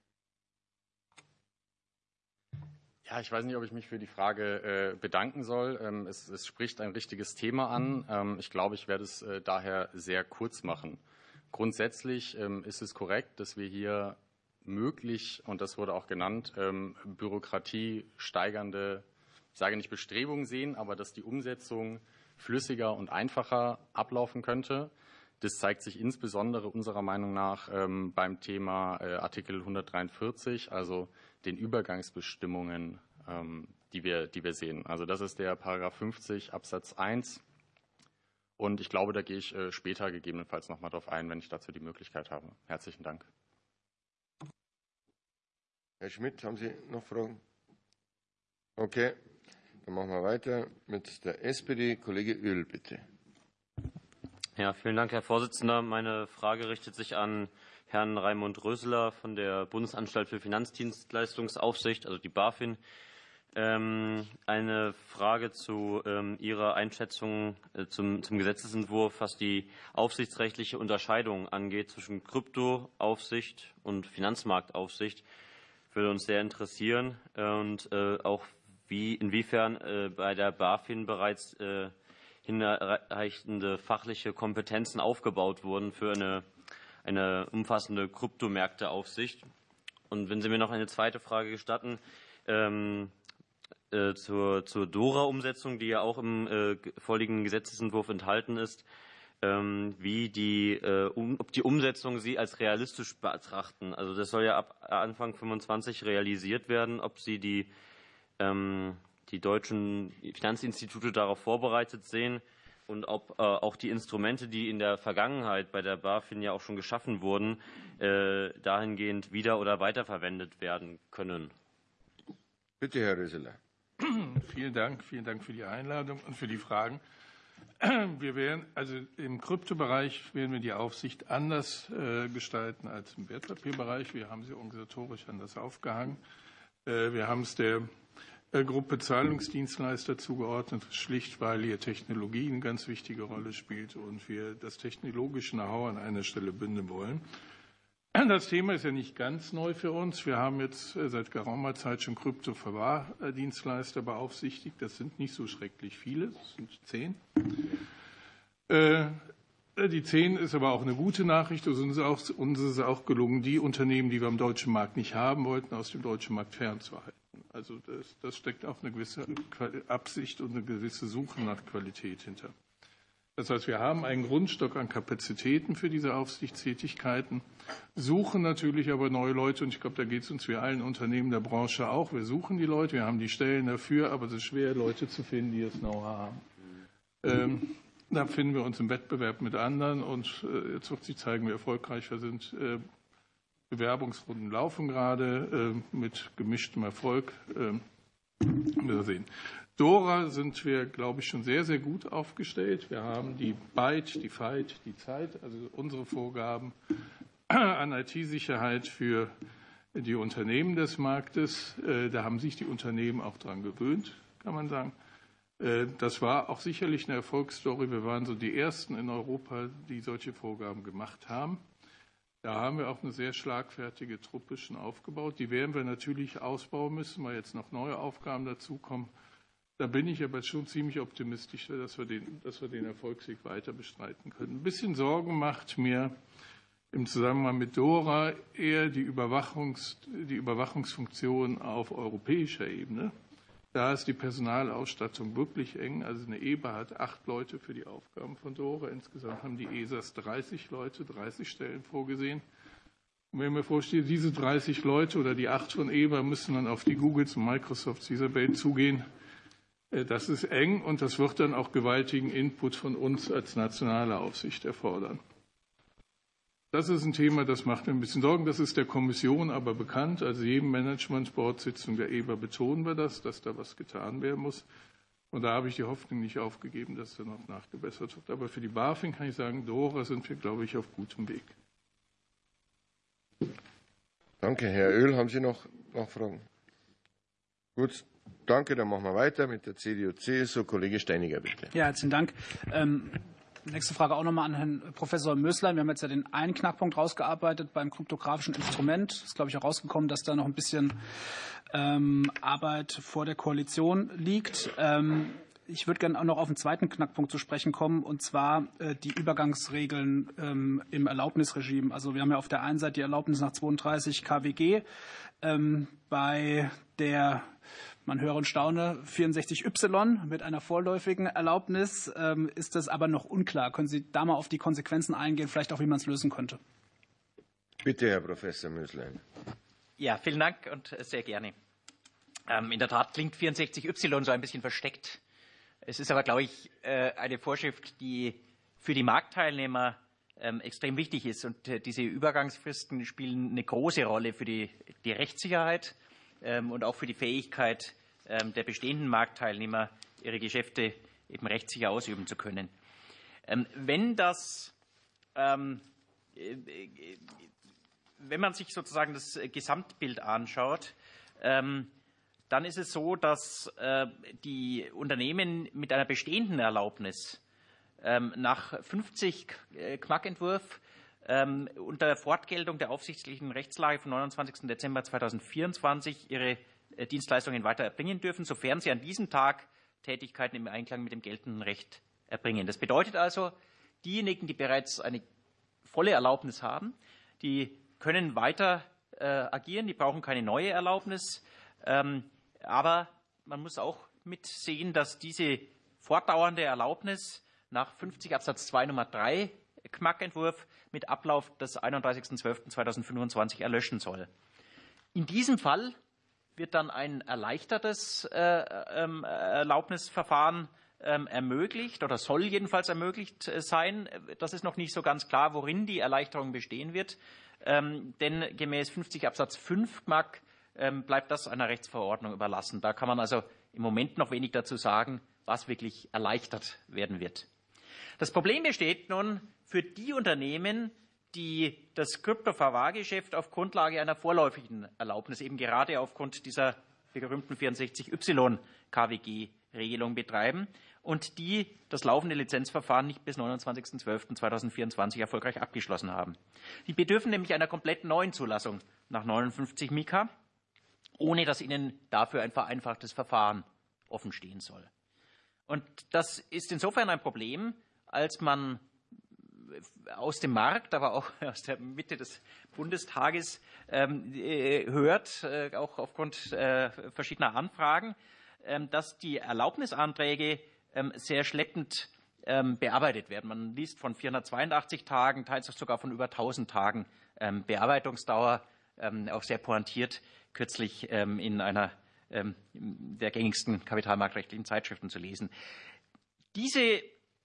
Ja, ich weiß nicht, ob ich mich für die Frage bedanken soll. Es spricht ein richtiges Thema an. Ich glaube, ich werde es daher sehr kurz machen. Grundsätzlich ist es korrekt, dass wir hier möglich, und das wurde auch genannt, Bürokratie steigernde, ich sage nicht Bestrebungen sehen, aber dass die Umsetzung flüssiger und einfacher ablaufen könnte. Das zeigt sich insbesondere unserer Meinung nach beim Thema Artikel 143, also den Übergangsbestimmungen, die wir sehen. Also das ist der Paragraph 50 Absatz 1. Und ich glaube, da gehe ich später gegebenenfalls noch mal darauf ein, wenn ich dazu die Möglichkeit habe. Herzlichen Dank. Herr Schmidt, haben Sie noch Fragen? Okay, dann machen wir weiter mit der SPD. Kollege Öl, bitte. Ja, vielen Dank, Herr Vorsitzender. Meine Frage richtet sich an Herrn Raimund Röseler von der Bundesanstalt für Finanzdienstleistungsaufsicht, also die BaFin. Eine Frage zu Ihrer Einschätzung zum Gesetzesentwurf, was die aufsichtsrechtliche Unterscheidung angeht zwischen Kryptoaufsicht und Finanzmarktaufsicht. Würde uns sehr interessieren und auch inwiefern bei der BaFin bereits hinreichende fachliche Kompetenzen aufgebaut wurden für eine umfassende Kryptomärkteaufsicht. Und wenn Sie mir noch eine zweite Frage gestatten, zur DORA-Umsetzung, die ja auch im vorliegenden Gesetzesentwurf enthalten ist, ob die Umsetzung Sie als realistisch betrachten. Also das soll ja ab Anfang 2025 realisiert werden, ob Sie die deutschen Finanzinstitute darauf vorbereitet sehen und ob auch die Instrumente, die in der Vergangenheit bei der BaFin ja auch schon geschaffen wurden, dahingehend wieder- oder weiterverwendet werden können. Bitte, Herr Röseler. Vielen Dank für die Einladung und für die Fragen. Im Kryptobereich werden wir die Aufsicht anders gestalten als im Wertpapierbereich. Wir haben sie organisatorisch anders aufgehangen. Wir haben es der Gruppe Zahlungsdienstleister zugeordnet, schlicht weil hier Technologie eine ganz wichtige Rolle spielt und wir das technologische Know-how an einer Stelle bündeln wollen. Das Thema ist ja nicht ganz neu für uns. Wir haben jetzt seit geraumer Zeit schon Kryptoverwahrdienstleister beaufsichtigt. Das sind nicht so schrecklich viele, das sind 10. Die 10 ist aber auch eine gute Nachricht. Uns ist es auch gelungen, die Unternehmen, die wir am deutschen Markt nicht haben wollten, aus dem deutschen Markt fernzuhalten. Also das steckt auch eine gewisse Absicht und eine gewisse Suche nach Qualität hinter. Das heißt, wir haben einen Grundstock an Kapazitäten für diese Aufsichtstätigkeiten, suchen natürlich aber neue Leute und ich glaube, da geht es uns wie allen Unternehmen der Branche auch. Wir suchen die Leute, wir haben die Stellen dafür, aber es ist schwer, Leute zu finden, die das Know-how haben. Da finden wir uns im Wettbewerb mit anderen und jetzt wird sich zeigen, wie erfolgreich wir sind. Bewerbungsrunden laufen gerade mit gemischtem Erfolg. Wir sehen. DORA sind wir, glaube ich, schon sehr, sehr gut aufgestellt. Wir haben die BITE, die FIGHT, die Zeit, also unsere Vorgaben an IT-Sicherheit für die Unternehmen des Marktes. Da haben sich die Unternehmen auch dran gewöhnt, kann man sagen. Das war auch sicherlich eine Erfolgsstory. Wir waren so die Ersten in Europa, die solche Vorgaben gemacht haben. Da haben wir auch eine sehr schlagfertige Truppe schon aufgebaut. Die werden wir natürlich ausbauen müssen, weil jetzt noch neue Aufgaben dazukommen. Da bin ich aber schon ziemlich optimistisch, dass wir den Erfolgsweg weiter bestreiten können. Ein bisschen Sorgen macht mir im Zusammenhang mit DORA eher die Überwachungsfunktion auf europäischer Ebene. Da ist die Personalausstattung wirklich eng. Also eine EBA hat 8 Leute für die Aufgaben von DORA. Insgesamt haben die ESAs 30 Leute, 30 Stellen vorgesehen. Und wenn ich mir vorstelle, diese 30 Leute oder die 8 von EBA müssen dann auf die Googles und Microsofts dieser Welt zugehen, das ist eng und das wird dann auch gewaltigen Input von uns als nationale Aufsicht erfordern. Das ist ein Thema, das macht mir ein bisschen Sorgen. Das ist der Kommission aber bekannt. Also jedem Management-Board-Sitzung der EBA betonen wir das, dass da was getan werden muss. Und da habe ich die Hoffnung nicht aufgegeben, dass da noch nachgebessert wird. Aber für die BaFin kann ich sagen, DORA sind wir, glaube ich, auf gutem Weg. Danke, Herr Oehl. Haben Sie noch Nachfragen? Gut. Danke, dann machen wir weiter mit der CDU-CSU. Kollege Steiniger, bitte. Ja, herzlichen Dank. Nächste Frage auch nochmal an Herrn Professor Möslein. Wir haben jetzt ja den einen Knackpunkt rausgearbeitet beim kryptografischen Instrument. Es ist, glaube ich, auch rausgekommen, dass da noch ein bisschen Arbeit vor der Koalition liegt. Ich würde gerne auch noch auf den zweiten Knackpunkt zu sprechen kommen, und zwar die Übergangsregeln im Erlaubnisregime. Also wir haben ja auf der einen Seite die Erlaubnis nach 32 KWG, bei der, man höre und staune, 64y mit einer vorläufigen Erlaubnis ist das aber noch unklar. Können Sie da mal auf die Konsequenzen eingehen, vielleicht auch, wie man es lösen könnte? Bitte, Herr Professor Möslein. Ja, vielen Dank und sehr gerne. In der Tat klingt 64y so ein bisschen versteckt. Es ist aber, glaube ich, eine Vorschrift, die für die Marktteilnehmer extrem wichtig ist. Und diese Übergangsfristen spielen eine große Rolle für die Rechtssicherheit und auch für die Fähigkeit der bestehenden Marktteilnehmer, ihre Geschäfte eben rechtssicher ausüben zu können. Wenn man sich sozusagen das Gesamtbild anschaut, dann ist es so, dass die Unternehmen mit einer bestehenden Erlaubnis nach 50 Knack-Entwurf unter Fortgeltung der aufsichtslichen Rechtslage vom 29. Dezember 2024 ihre Dienstleistungen weiter erbringen dürfen, sofern sie an diesem Tag Tätigkeiten im Einklang mit dem geltenden Recht erbringen. Das bedeutet also, diejenigen, die bereits eine volle Erlaubnis haben, die können weiter agieren, die brauchen keine neue Erlaubnis. Aber man muss auch mitsehen, dass diese fortdauernde Erlaubnis nach 50 Absatz 2 Nummer 3 Knack-Entwurf mit Ablauf des 31.12.2025 erlöschen soll. In diesem Fall wird dann ein erleichtertes Erlaubnisverfahren ermöglicht oder soll jedenfalls ermöglicht sein. Das ist noch nicht so ganz klar, worin die Erleichterung bestehen wird, denn gemäß 50 Absatz 5 Knack bleibt das einer Rechtsverordnung überlassen. Da kann man also im Moment noch wenig dazu sagen, was wirklich erleichtert werden wird. Das Problem besteht nun für die Unternehmen, die das Kryptoverwahrgeschäft auf Grundlage einer vorläufigen Erlaubnis, eben gerade aufgrund dieser berühmten 64y KWG-Regelung betreiben und die das laufende Lizenzverfahren nicht bis 29.12.2024 erfolgreich abgeschlossen haben. Die bedürfen nämlich einer komplett neuen Zulassung nach 59 MiCA, ohne dass ihnen dafür ein vereinfachtes Verfahren offenstehen soll. Und das ist insofern ein Problem, als man aus dem Markt, aber auch aus der Mitte des Bundestages hört, auch aufgrund verschiedener Anfragen, dass die Erlaubnisanträge sehr schleppend bearbeitet werden. Man liest von 482 Tagen, teils sogar von über 1000 Tagen Bearbeitungsdauer, auch sehr pointiert, kürzlich in einer der gängigsten kapitalmarktrechtlichen Zeitschriften zu lesen. Diese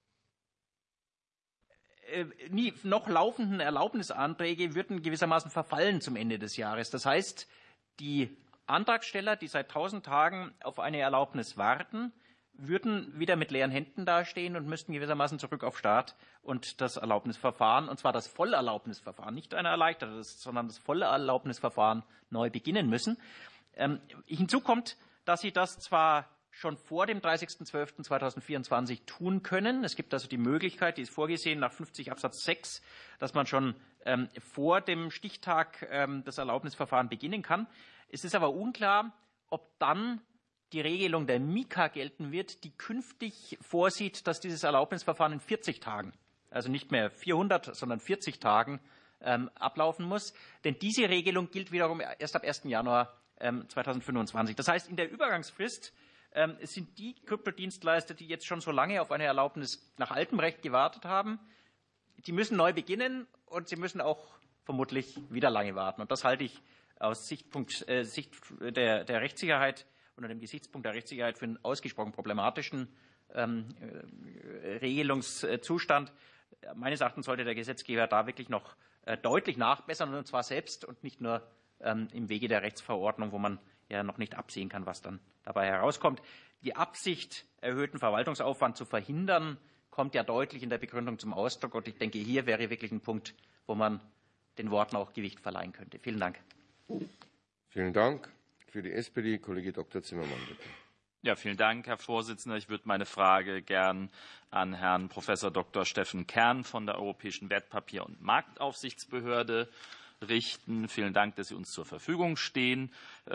noch laufenden Erlaubnisanträge würden gewissermaßen verfallen zum Ende des Jahres. Das heißt, die Antragsteller, die seit 1000 Tagen auf eine Erlaubnis warten, würden wieder mit leeren Händen dastehen und müssten gewissermaßen zurück auf Start und das Erlaubnisverfahren, und zwar das Vollerlaubnisverfahren, nicht ein erleichtertes, sondern das Vollerlaubnisverfahren neu beginnen müssen. Hinzu kommt, dass sie das zwar schon vor dem 30.12.2024 tun können. Es gibt also die Möglichkeit, die ist vorgesehen nach 50 Absatz 6, dass man schon vor dem Stichtag das Erlaubnisverfahren beginnen kann. Es ist aber unklar, ob dann die Regelung der MiCA gelten wird, die künftig vorsieht, dass dieses Erlaubnisverfahren in 40 Tagen, also nicht mehr 400, sondern 40 Tagen ablaufen muss. Denn diese Regelung gilt wiederum erst ab 1. Januar 2025. Das heißt, in der Übergangsfrist es sind die Kryptodienstleister, die jetzt schon so lange auf eine Erlaubnis nach altem Recht gewartet haben, die müssen neu beginnen und sie müssen auch vermutlich wieder lange warten. Und das halte ich aus Sicht der Rechtssicherheit, unter dem Gesichtspunkt der Rechtssicherheit für einen ausgesprochen problematischen Regelungszustand. Meines Erachtens sollte der Gesetzgeber da wirklich noch deutlich nachbessern, und zwar selbst und nicht nur im Wege der Rechtsverordnung, wo man ja noch nicht absehen kann, was dann dabei herauskommt. Die Absicht, erhöhten Verwaltungsaufwand zu verhindern, kommt ja deutlich in der Begründung zum Ausdruck. Und ich denke, hier wäre wirklich ein Punkt, wo man den Worten auch Gewicht verleihen könnte. Vielen Dank. Vielen Dank. Für die SPD, Kollege Dr. Zimmermann, bitte. Ja, vielen Dank, Herr Vorsitzender. Ich würde meine Frage gern an Herrn Professor Dr. Steffen Kern von der Europäischen Wertpapier- und Marktaufsichtsbehörde richten. Vielen Dank, dass Sie uns zur Verfügung stehen.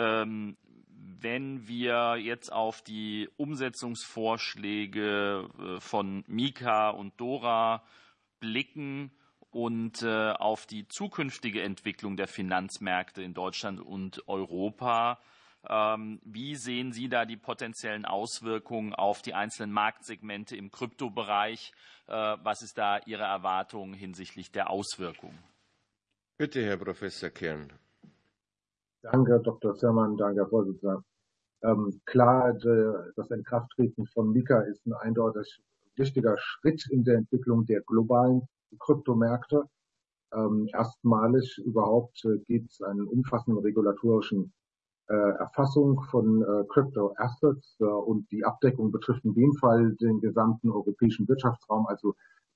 Wenn wir jetzt auf die Umsetzungsvorschläge von MiCA und DORA blicken und auf die zukünftige Entwicklung der Finanzmärkte in Deutschland und Europa, wie sehen Sie da die potenziellen Auswirkungen auf die einzelnen Marktsegmente im Kryptobereich? Was ist da Ihre Erwartung hinsichtlich der Auswirkungen? Bitte, Herr Professor Kern. Danke, Herr Dr. Zimmermann, danke, Herr Vorsitzender. Klar, das Inkrafttreten von MiCA ist ein eindeutig wichtiger Schritt in der Entwicklung der globalen Kryptomärkte. Erstmalig überhaupt gibt es einen umfassenden regulatorischen Erfassung von Crypto-Assets und die Abdeckung betrifft in dem Fall den gesamten europäischen Wirtschaftsraum, also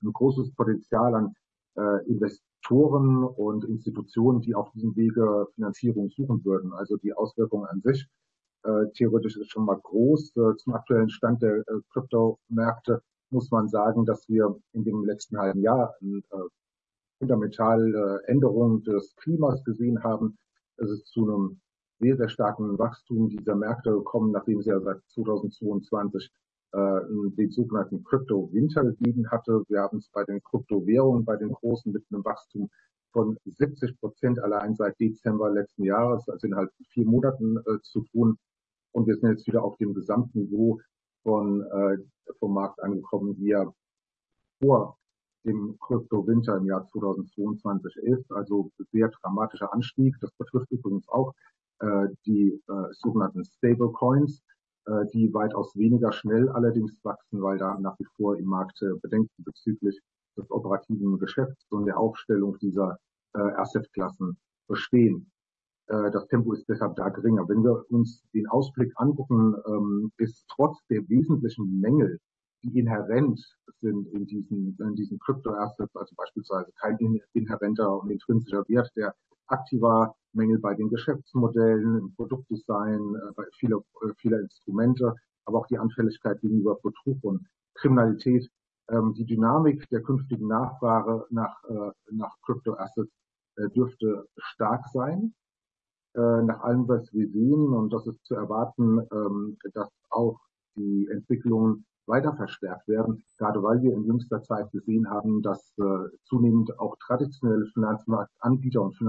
ein großes Potenzial an Investoren und Institutionen, die auf diesem Wege Finanzierung suchen würden. Also die Auswirkungen an sich theoretisch ist schon mal groß. Zum aktuellen Stand der Kryptomärkte muss man sagen, dass wir in dem letzten halben Jahr eine fundamentale Änderung des Klimas gesehen haben. Es ist zu einem sehr, sehr starken Wachstum dieser Märkte gekommen, nachdem es ja seit 2022 den sogenannten Krypto-Winter gegeben hatte. Wir haben es bei den Kryptowährungen, bei den großen, mit einem Wachstum von 70% allein seit Dezember letzten Jahres, also innerhalb von 4 Monaten zu tun. Und wir sind jetzt wieder auf dem Gesamtniveau vom Markt angekommen, wie er vor dem Krypto-Winter im Jahr 2022 ist. Also sehr dramatischer Anstieg. Das betrifft übrigens auch die sogenannten Stablecoins, die weitaus weniger schnell allerdings wachsen, weil da nach wie vor im Markt Bedenken bezüglich des operativen Geschäfts und der Aufstellung dieser Assetklassen bestehen. Das Tempo ist deshalb da geringer. Wenn wir uns den Ausblick angucken, ist trotz der wesentlichen Mängel, die inhärent sind in diesen Kryptoassets, also beispielsweise kein inhärenter und intrinsischer Wert der Aktiva, Mängel bei den Geschäftsmodellen, im Produktdesign, bei vieler Instrumente, aber auch die Anfälligkeit gegenüber Betrug und Kriminalität. Die Dynamik der künftigen Nachfrage nach Kryptoassets dürfte stark sein. Nach allem, was wir sehen, und das ist zu erwarten, dass auch die Entwicklungen weiter verstärkt werden, gerade weil wir in jüngster Zeit gesehen haben, dass zunehmend auch traditionelle Finanzmarktanbieter und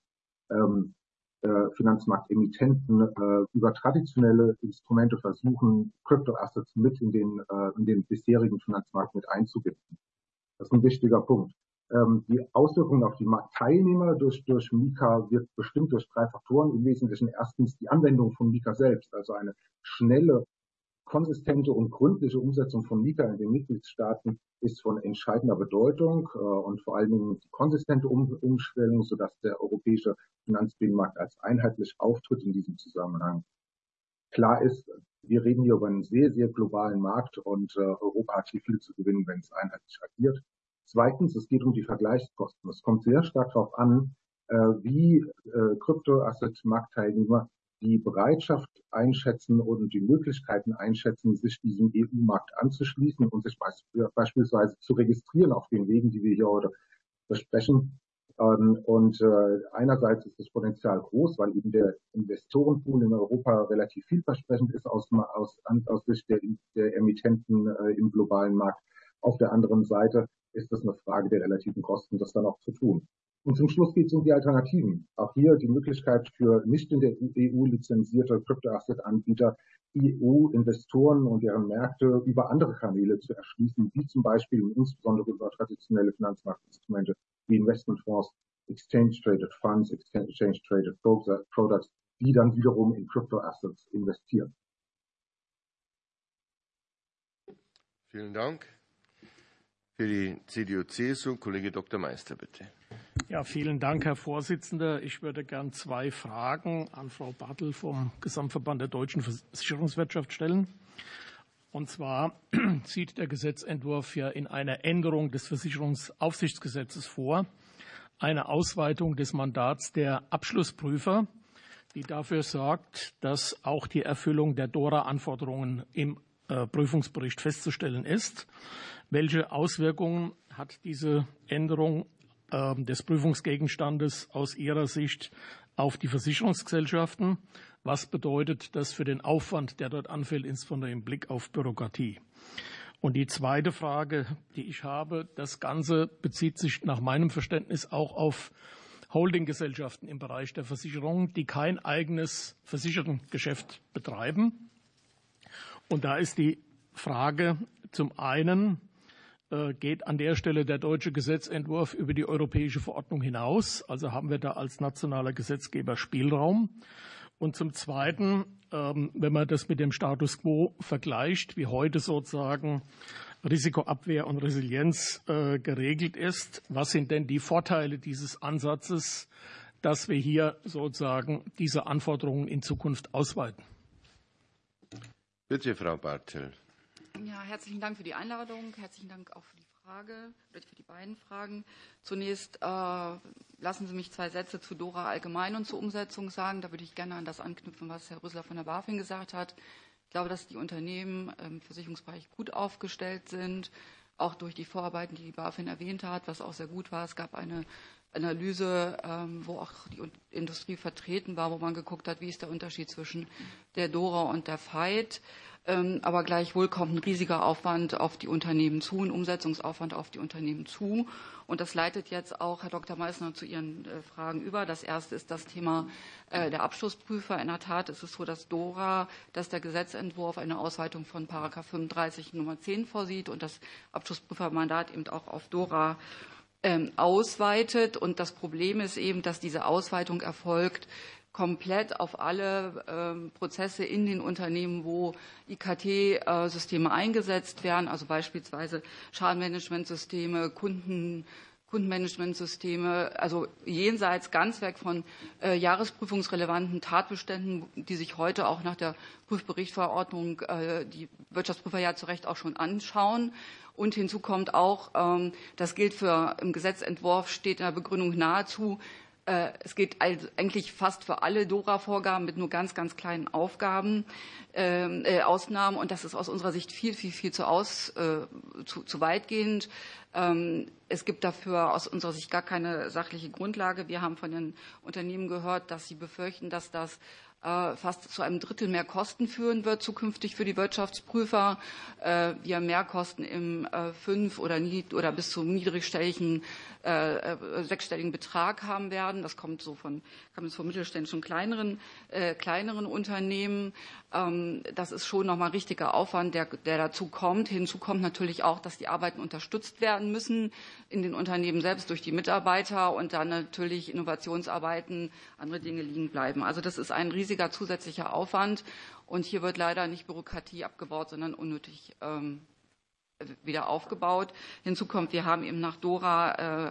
Finanzmarktemittenten über traditionelle Instrumente versuchen, Kryptoassets mit in den bisherigen Finanzmarkt mit einzubinden. Das ist ein wichtiger Punkt. Die Auswirkungen auf die Marktteilnehmer durch MiCA wird bestimmt durch 3 Faktoren. Im Wesentlichen erstens die Anwendung von MiCA selbst, also eine schnelle, konsistente und gründliche Umsetzung von MiCA in den Mitgliedstaaten ist von entscheidender Bedeutung und vor allen Dingen die konsistente Umstellung, sodass der europäische Finanzbinnenmarkt als einheitlich auftritt in diesem Zusammenhang. Klar ist, wir reden hier über einen sehr, sehr globalen Markt und Europa hat hier viel zu gewinnen, wenn es einheitlich agiert. Zweitens, es geht um die Vergleichskosten. Es kommt sehr stark darauf an, wie Kryptoasset-Marktteilnehmer die Bereitschaft einschätzen und die Möglichkeiten einschätzen, sich diesem EU-Markt anzuschließen und sich beispielsweise zu registrieren auf den Wegen, die wir hier heute besprechen. Und einerseits ist das Potenzial groß, weil eben der Investorenpool in Europa relativ vielversprechend ist aus Sicht der Emittenten im globalen Markt. Auf der anderen Seite ist es eine Frage der relativen Kosten, das dann auch zu tun. Und zum Schluss geht es um die Alternativen. Auch hier die Möglichkeit für nicht in der EU lizenzierte Kryptoasset-Anbieter, EU-Investoren und deren Märkte über andere Kanäle zu erschließen, wie zum Beispiel und insbesondere über traditionelle Finanzmarktinstrumente wie Investmentfonds, Exchange-Traded Funds, Exchange-Traded Products, die dann wiederum in Kryptoassets investieren. Vielen Dank. Für die CDU-CSU, Kollege Dr. Meister, bitte. Ja, vielen Dank, Herr Vorsitzender. Ich würde gern 2 Fragen an Frau Bartel vom Gesamtverband der deutschen Versicherungswirtschaft stellen. Und zwar sieht der Gesetzentwurf ja in einer Änderung des Versicherungsaufsichtsgesetzes vor, eine Ausweitung des Mandats der Abschlussprüfer, die dafür sorgt, dass auch die Erfüllung der DORA-Anforderungen im Prüfungsbericht festzustellen ist. Welche Auswirkungen hat diese Änderung des Prüfungsgegenstandes aus Ihrer Sicht auf die Versicherungsgesellschaften? Was bedeutet das für den Aufwand, der dort anfällt, insbesondere im Blick auf Bürokratie? Und die zweite Frage, die ich habe, das Ganze bezieht sich nach meinem Verständnis auch auf Holdinggesellschaften im Bereich der Versicherung, die kein eigenes Versicherungsgeschäft betreiben. Und da ist die Frage, zum einen geht an der Stelle der deutsche Gesetzentwurf über die europäische Verordnung hinaus, also haben wir da als nationaler Gesetzgeber Spielraum. Und zum Zweiten, wenn man das mit dem Status quo vergleicht, wie heute sozusagen Risikoabwehr und Resilienz geregelt ist, was sind denn die Vorteile dieses Ansatzes, dass wir hier sozusagen diese Anforderungen in Zukunft ausweiten? Bitte, Frau Bartel. Ja, herzlichen Dank für die Einladung. Herzlichen Dank auch für die Frage oder für die beiden Fragen. Zunächst lassen Sie mich 2 Sätze zu DORA allgemein und zur Umsetzung sagen. Da würde ich gerne an das anknüpfen, was Herr Rüssler von der BaFin gesagt hat. Ich glaube, dass die Unternehmen im Versicherungsbereich gut aufgestellt sind, auch durch die Vorarbeiten, die die BaFin erwähnt hat, was auch sehr gut war. Es gab eine Analyse, wo auch die Industrie vertreten war, wo man geguckt hat, wie ist der Unterschied zwischen der DORA und der FEIT. Aber gleichwohl kommt ein riesiger Aufwand auf die Unternehmen zu, ein Umsetzungsaufwand auf die Unternehmen zu. Und das leitet jetzt auch, Herr Dr. Meissner, zu Ihren Fragen über. Das erste ist das Thema der Abschlussprüfer. In der Tat ist es so, dass der Gesetzentwurf eine Ausweitung von § 35 Nummer 10 vorsieht und das Abschlussprüfermandat eben auch auf DORA ausweitet. Und das Problem ist eben, dass diese Ausweitung erfolgt komplett auf alle Prozesse in den Unternehmen, wo IKT-Systeme eingesetzt werden, also beispielsweise Schadenmanagementsysteme, Kundenmanagementsysteme, also jenseits ganz weg von jahresprüfungsrelevanten Tatbeständen, die sich heute auch nach der Prüfberichtverordnung die Wirtschaftsprüfer ja zu Recht auch schon anschauen. Und hinzu kommt auch, das gilt im Gesetzentwurf, steht in der Begründung nahezu, es gilt eigentlich fast für alle DORA-Vorgaben mit nur ganz, ganz kleinen Ausnahmen. Und das ist aus unserer Sicht viel zu weitgehend. Es gibt dafür aus unserer Sicht gar keine sachliche Grundlage. Wir haben von den Unternehmen gehört, dass sie befürchten, dass das fast zu einem Drittel mehr Kosten führen wird zukünftig für die Wirtschaftsprüfer. Wir Mehrkosten im 5- oder bis zum niedrigstelligen 6-stelligen Betrag haben werden. Das kommt von mittelständischen kleineren Unternehmen. Das ist schon nochmal ein richtiger Aufwand, der dazu kommt. Hinzu kommt natürlich auch, dass die Arbeiten unterstützt werden müssen in den Unternehmen selbst durch die Mitarbeiter und dann natürlich Innovationsarbeiten, andere Dinge liegen bleiben. Also das ist ein riesiger zusätzlicher Aufwand und hier wird leider nicht Bürokratie abgebaut, sondern unnötig wieder aufgebaut. Hinzu kommt, wir haben eben nach DORA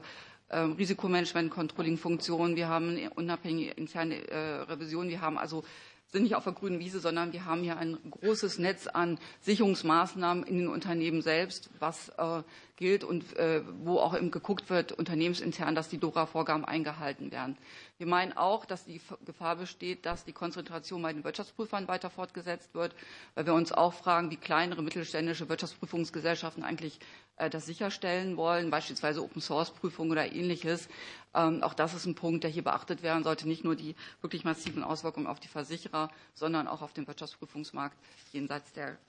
Risikomanagement-Controlling-Funktionen, wir haben eine unabhängige interne Revision, sind nicht auf der grünen Wiese, sondern wir haben hier ein großes Netz an Sicherungsmaßnahmen in den Unternehmen selbst, was gilt und wo auch eben geguckt wird, unternehmensintern, dass die DORA-Vorgaben eingehalten werden. Wir meinen auch, dass die Gefahr besteht, dass die Konzentration bei den Wirtschaftsprüfern weiter fortgesetzt wird, weil wir uns auch fragen, wie kleinere mittelständische Wirtschaftsprüfungsgesellschaften eigentlich das sicherstellen wollen, beispielsweise Open-Source-Prüfungen oder Ähnliches. Auch das ist ein Punkt, der hier beachtet werden sollte, nicht nur die wirklich massiven Auswirkungen auf die Versicherer, sondern auch auf den Wirtschaftsprüfungsmarkt jenseits der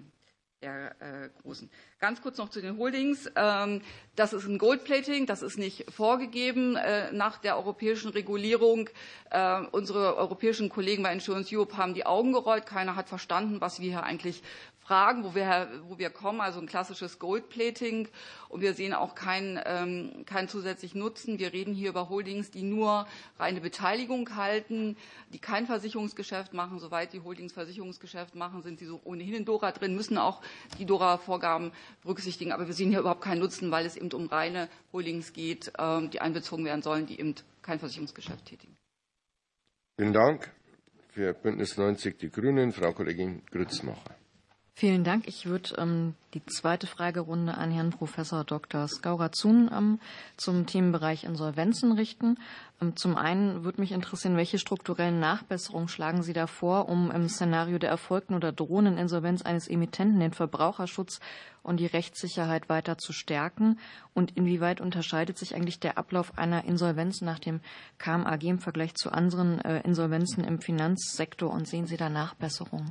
großen. Ganz kurz noch zu den Holdings. Das ist ein Goldplating, das ist nicht vorgegeben nach der europäischen Regulierung. Unsere europäischen Kollegen bei Insurance Europe haben die Augen gerollt. Keiner hat verstanden, was wir hier eigentlich fragen, wo wir kommen, also ein klassisches Goldplating. Und wir sehen auch keinen zusätzlichen Nutzen. Wir reden hier über Holdings, die nur reine Beteiligung halten, die kein Versicherungsgeschäft machen. Soweit die Holdings Versicherungsgeschäft machen, sind sie so ohnehin in DORA drin, müssen auch die DORA-Vorgaben berücksichtigen. Aber wir sehen hier überhaupt keinen Nutzen, weil es eben um reine Holdings geht, die einbezogen werden sollen, die eben kein Versicherungsgeschäft tätigen. Vielen Dank. Für Bündnis 90 Die Grünen, Frau Kollegin Grützmacher. Vielen Dank. Ich würde die zweite Fragerunde an Herrn Professor Dr. Skaurazun zum Themenbereich Insolvenzen richten. Zum einen würde mich interessieren, welche strukturellen Nachbesserungen schlagen Sie da vor, um im Szenario der erfolgten oder drohenden Insolvenz eines Emittenten den Verbraucherschutz und die Rechtssicherheit weiter zu stärken? Und inwieweit unterscheidet sich eigentlich der Ablauf einer Insolvenz nach dem KMAG im Vergleich zu anderen Insolvenzen im Finanzsektor? Und sehen Sie da Nachbesserungen?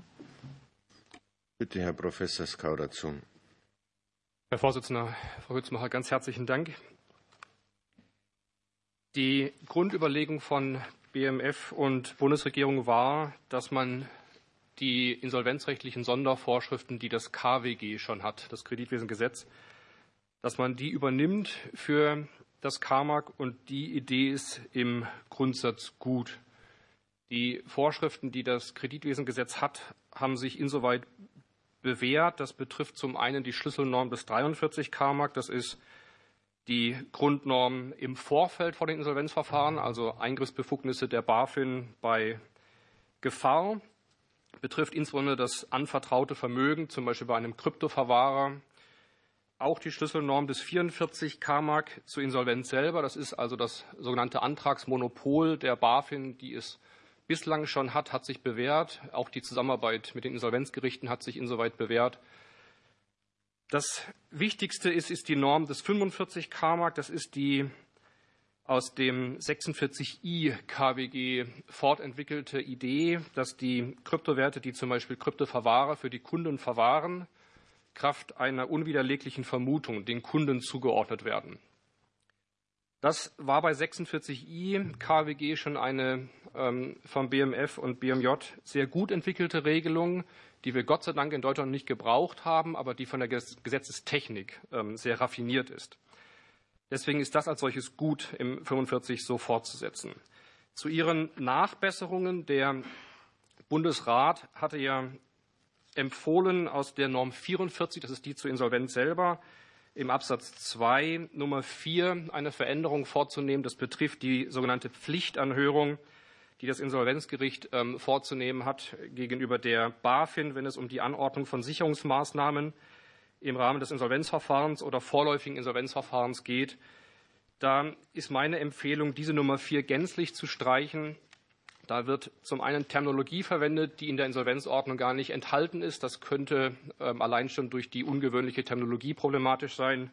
Bitte, Herr Professor Skaurazun. Herr Vorsitzender, Frau Grützmacher, ganz herzlichen Dank. Die Grundüberlegung von BMF und Bundesregierung war, dass man die insolvenzrechtlichen Sondervorschriften, die das KWG schon hat, das Kreditwesengesetz, dass man die übernimmt für das KMAG, und die Idee ist im Grundsatz gut. Die Vorschriften, die das Kreditwesengesetz hat, haben sich insoweit bewährt. Das betrifft zum einen die Schlüsselnorm des 43 KMAG. Das ist die Grundnorm im Vorfeld vor den Insolvenzverfahren, also Eingriffsbefugnisse der BaFin bei Gefahr. betrifft insbesondere das anvertraute Vermögen, zum Beispiel bei einem Kryptoverwahrer. Auch die Schlüsselnorm des 44 K-Mark zur Insolvenz selber. Das ist also das sogenannte Antragsmonopol der BaFin, die es bislang schon hat sich bewährt. Auch die Zusammenarbeit mit den Insolvenzgerichten hat sich insoweit bewährt. Das Wichtigste ist die Norm des 45 K-Mark. Das ist die aus dem 46i KWG fortentwickelte Idee, dass die Kryptowerte, die zum Beispiel Kryptoverwahrer für die Kunden verwahren, Kraft einer unwiderleglichen Vermutung den Kunden zugeordnet werden. Das war bei 46i KWG schon eine vom BMF und BMJ sehr gut entwickelte Regelung, die wir Gott sei Dank in Deutschland nicht gebraucht haben, aber die von der Gesetzestechnik sehr raffiniert ist. Deswegen ist das als solches gut im 45 so fortzusetzen. Zu Ihren Nachbesserungen. Der Bundesrat hatte ja empfohlen, aus der Norm 44, das ist die zur Insolvenz selber, im Absatz 2 Nummer 4 eine Veränderung vorzunehmen. Das betrifft die sogenannte Pflichtanhörung, die das Insolvenzgericht vorzunehmen hat gegenüber der BaFin, wenn es um die Anordnung von Sicherungsmaßnahmen im Rahmen des Insolvenzverfahrens oder vorläufigen Insolvenzverfahrens geht. Da ist meine Empfehlung, diese Nummer 4 gänzlich zu streichen. Da wird zum einen Terminologie verwendet, die in der Insolvenzordnung gar nicht enthalten ist. Das könnte allein schon durch die ungewöhnliche Terminologie problematisch sein.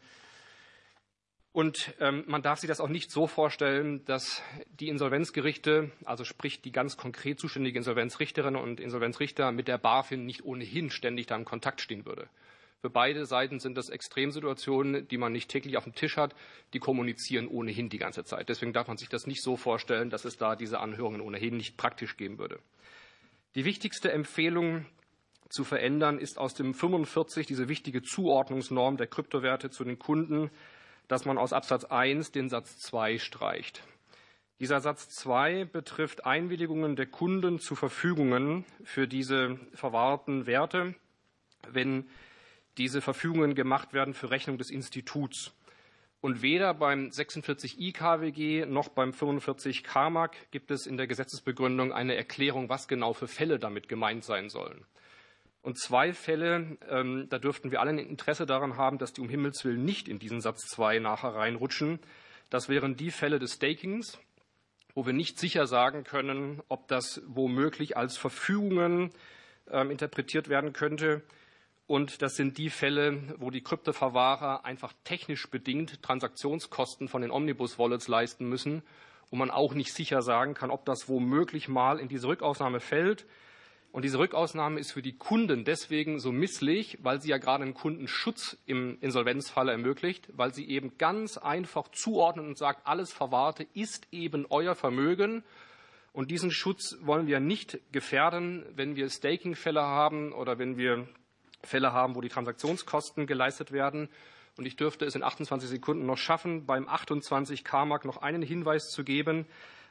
Und man darf sich das auch nicht so vorstellen, dass die Insolvenzgerichte, also sprich die ganz konkret zuständige Insolvenzrichterinnen und Insolvenzrichter, mit der BaFin nicht ohnehin ständig da in Kontakt stehen würde. Für beide Seiten sind das Extremsituationen, die man nicht täglich auf dem Tisch hat. Die kommunizieren ohnehin die ganze Zeit. Deswegen darf man sich das nicht so vorstellen, dass es da diese Anhörungen ohnehin nicht praktisch geben würde. Die wichtigste Empfehlung zu verändern ist aus dem 45 diese wichtige Zuordnungsnorm der Kryptowerte zu den Kunden, dass man aus Absatz 1 den Satz 2 streicht. Dieser Satz 2 betrifft Einwilligungen der Kunden zu Verfügungen für diese verwahrten Werte, wenn diese Verfügungen gemacht werden für Rechnung des Instituts. Und weder beim 46i KWG noch beim 45 K-Mark gibt es in der Gesetzesbegründung eine Erklärung, was genau für Fälle damit gemeint sein sollen. Und 2 Fälle, da dürften wir alle ein Interesse daran haben, dass die um Himmels Willen nicht in diesen Satz 2 nachher reinrutschen. Das wären die Fälle des Stakings, wo wir nicht sicher sagen können, ob das womöglich als Verfügungen interpretiert werden könnte. Und das sind die Fälle, wo die Kryptoverwahrer einfach technisch bedingt Transaktionskosten von den Omnibus-Wallets leisten müssen und man auch nicht sicher sagen kann, ob das womöglich mal in diese Rückausnahme fällt. Und diese Rückausnahme ist für die Kunden deswegen so misslich, weil sie ja gerade einen Kundenschutz im Insolvenzfalle ermöglicht, weil sie eben ganz einfach zuordnet und sagt, alles Verwahrte ist eben euer Vermögen. Und diesen Schutz wollen wir nicht gefährden, wenn wir Staking-Fälle haben oder wenn wir Fälle haben, wo die Transaktionskosten geleistet werden. Und ich dürfte es in 28 Sekunden noch schaffen, beim 28 K-Mark noch einen Hinweis zu geben.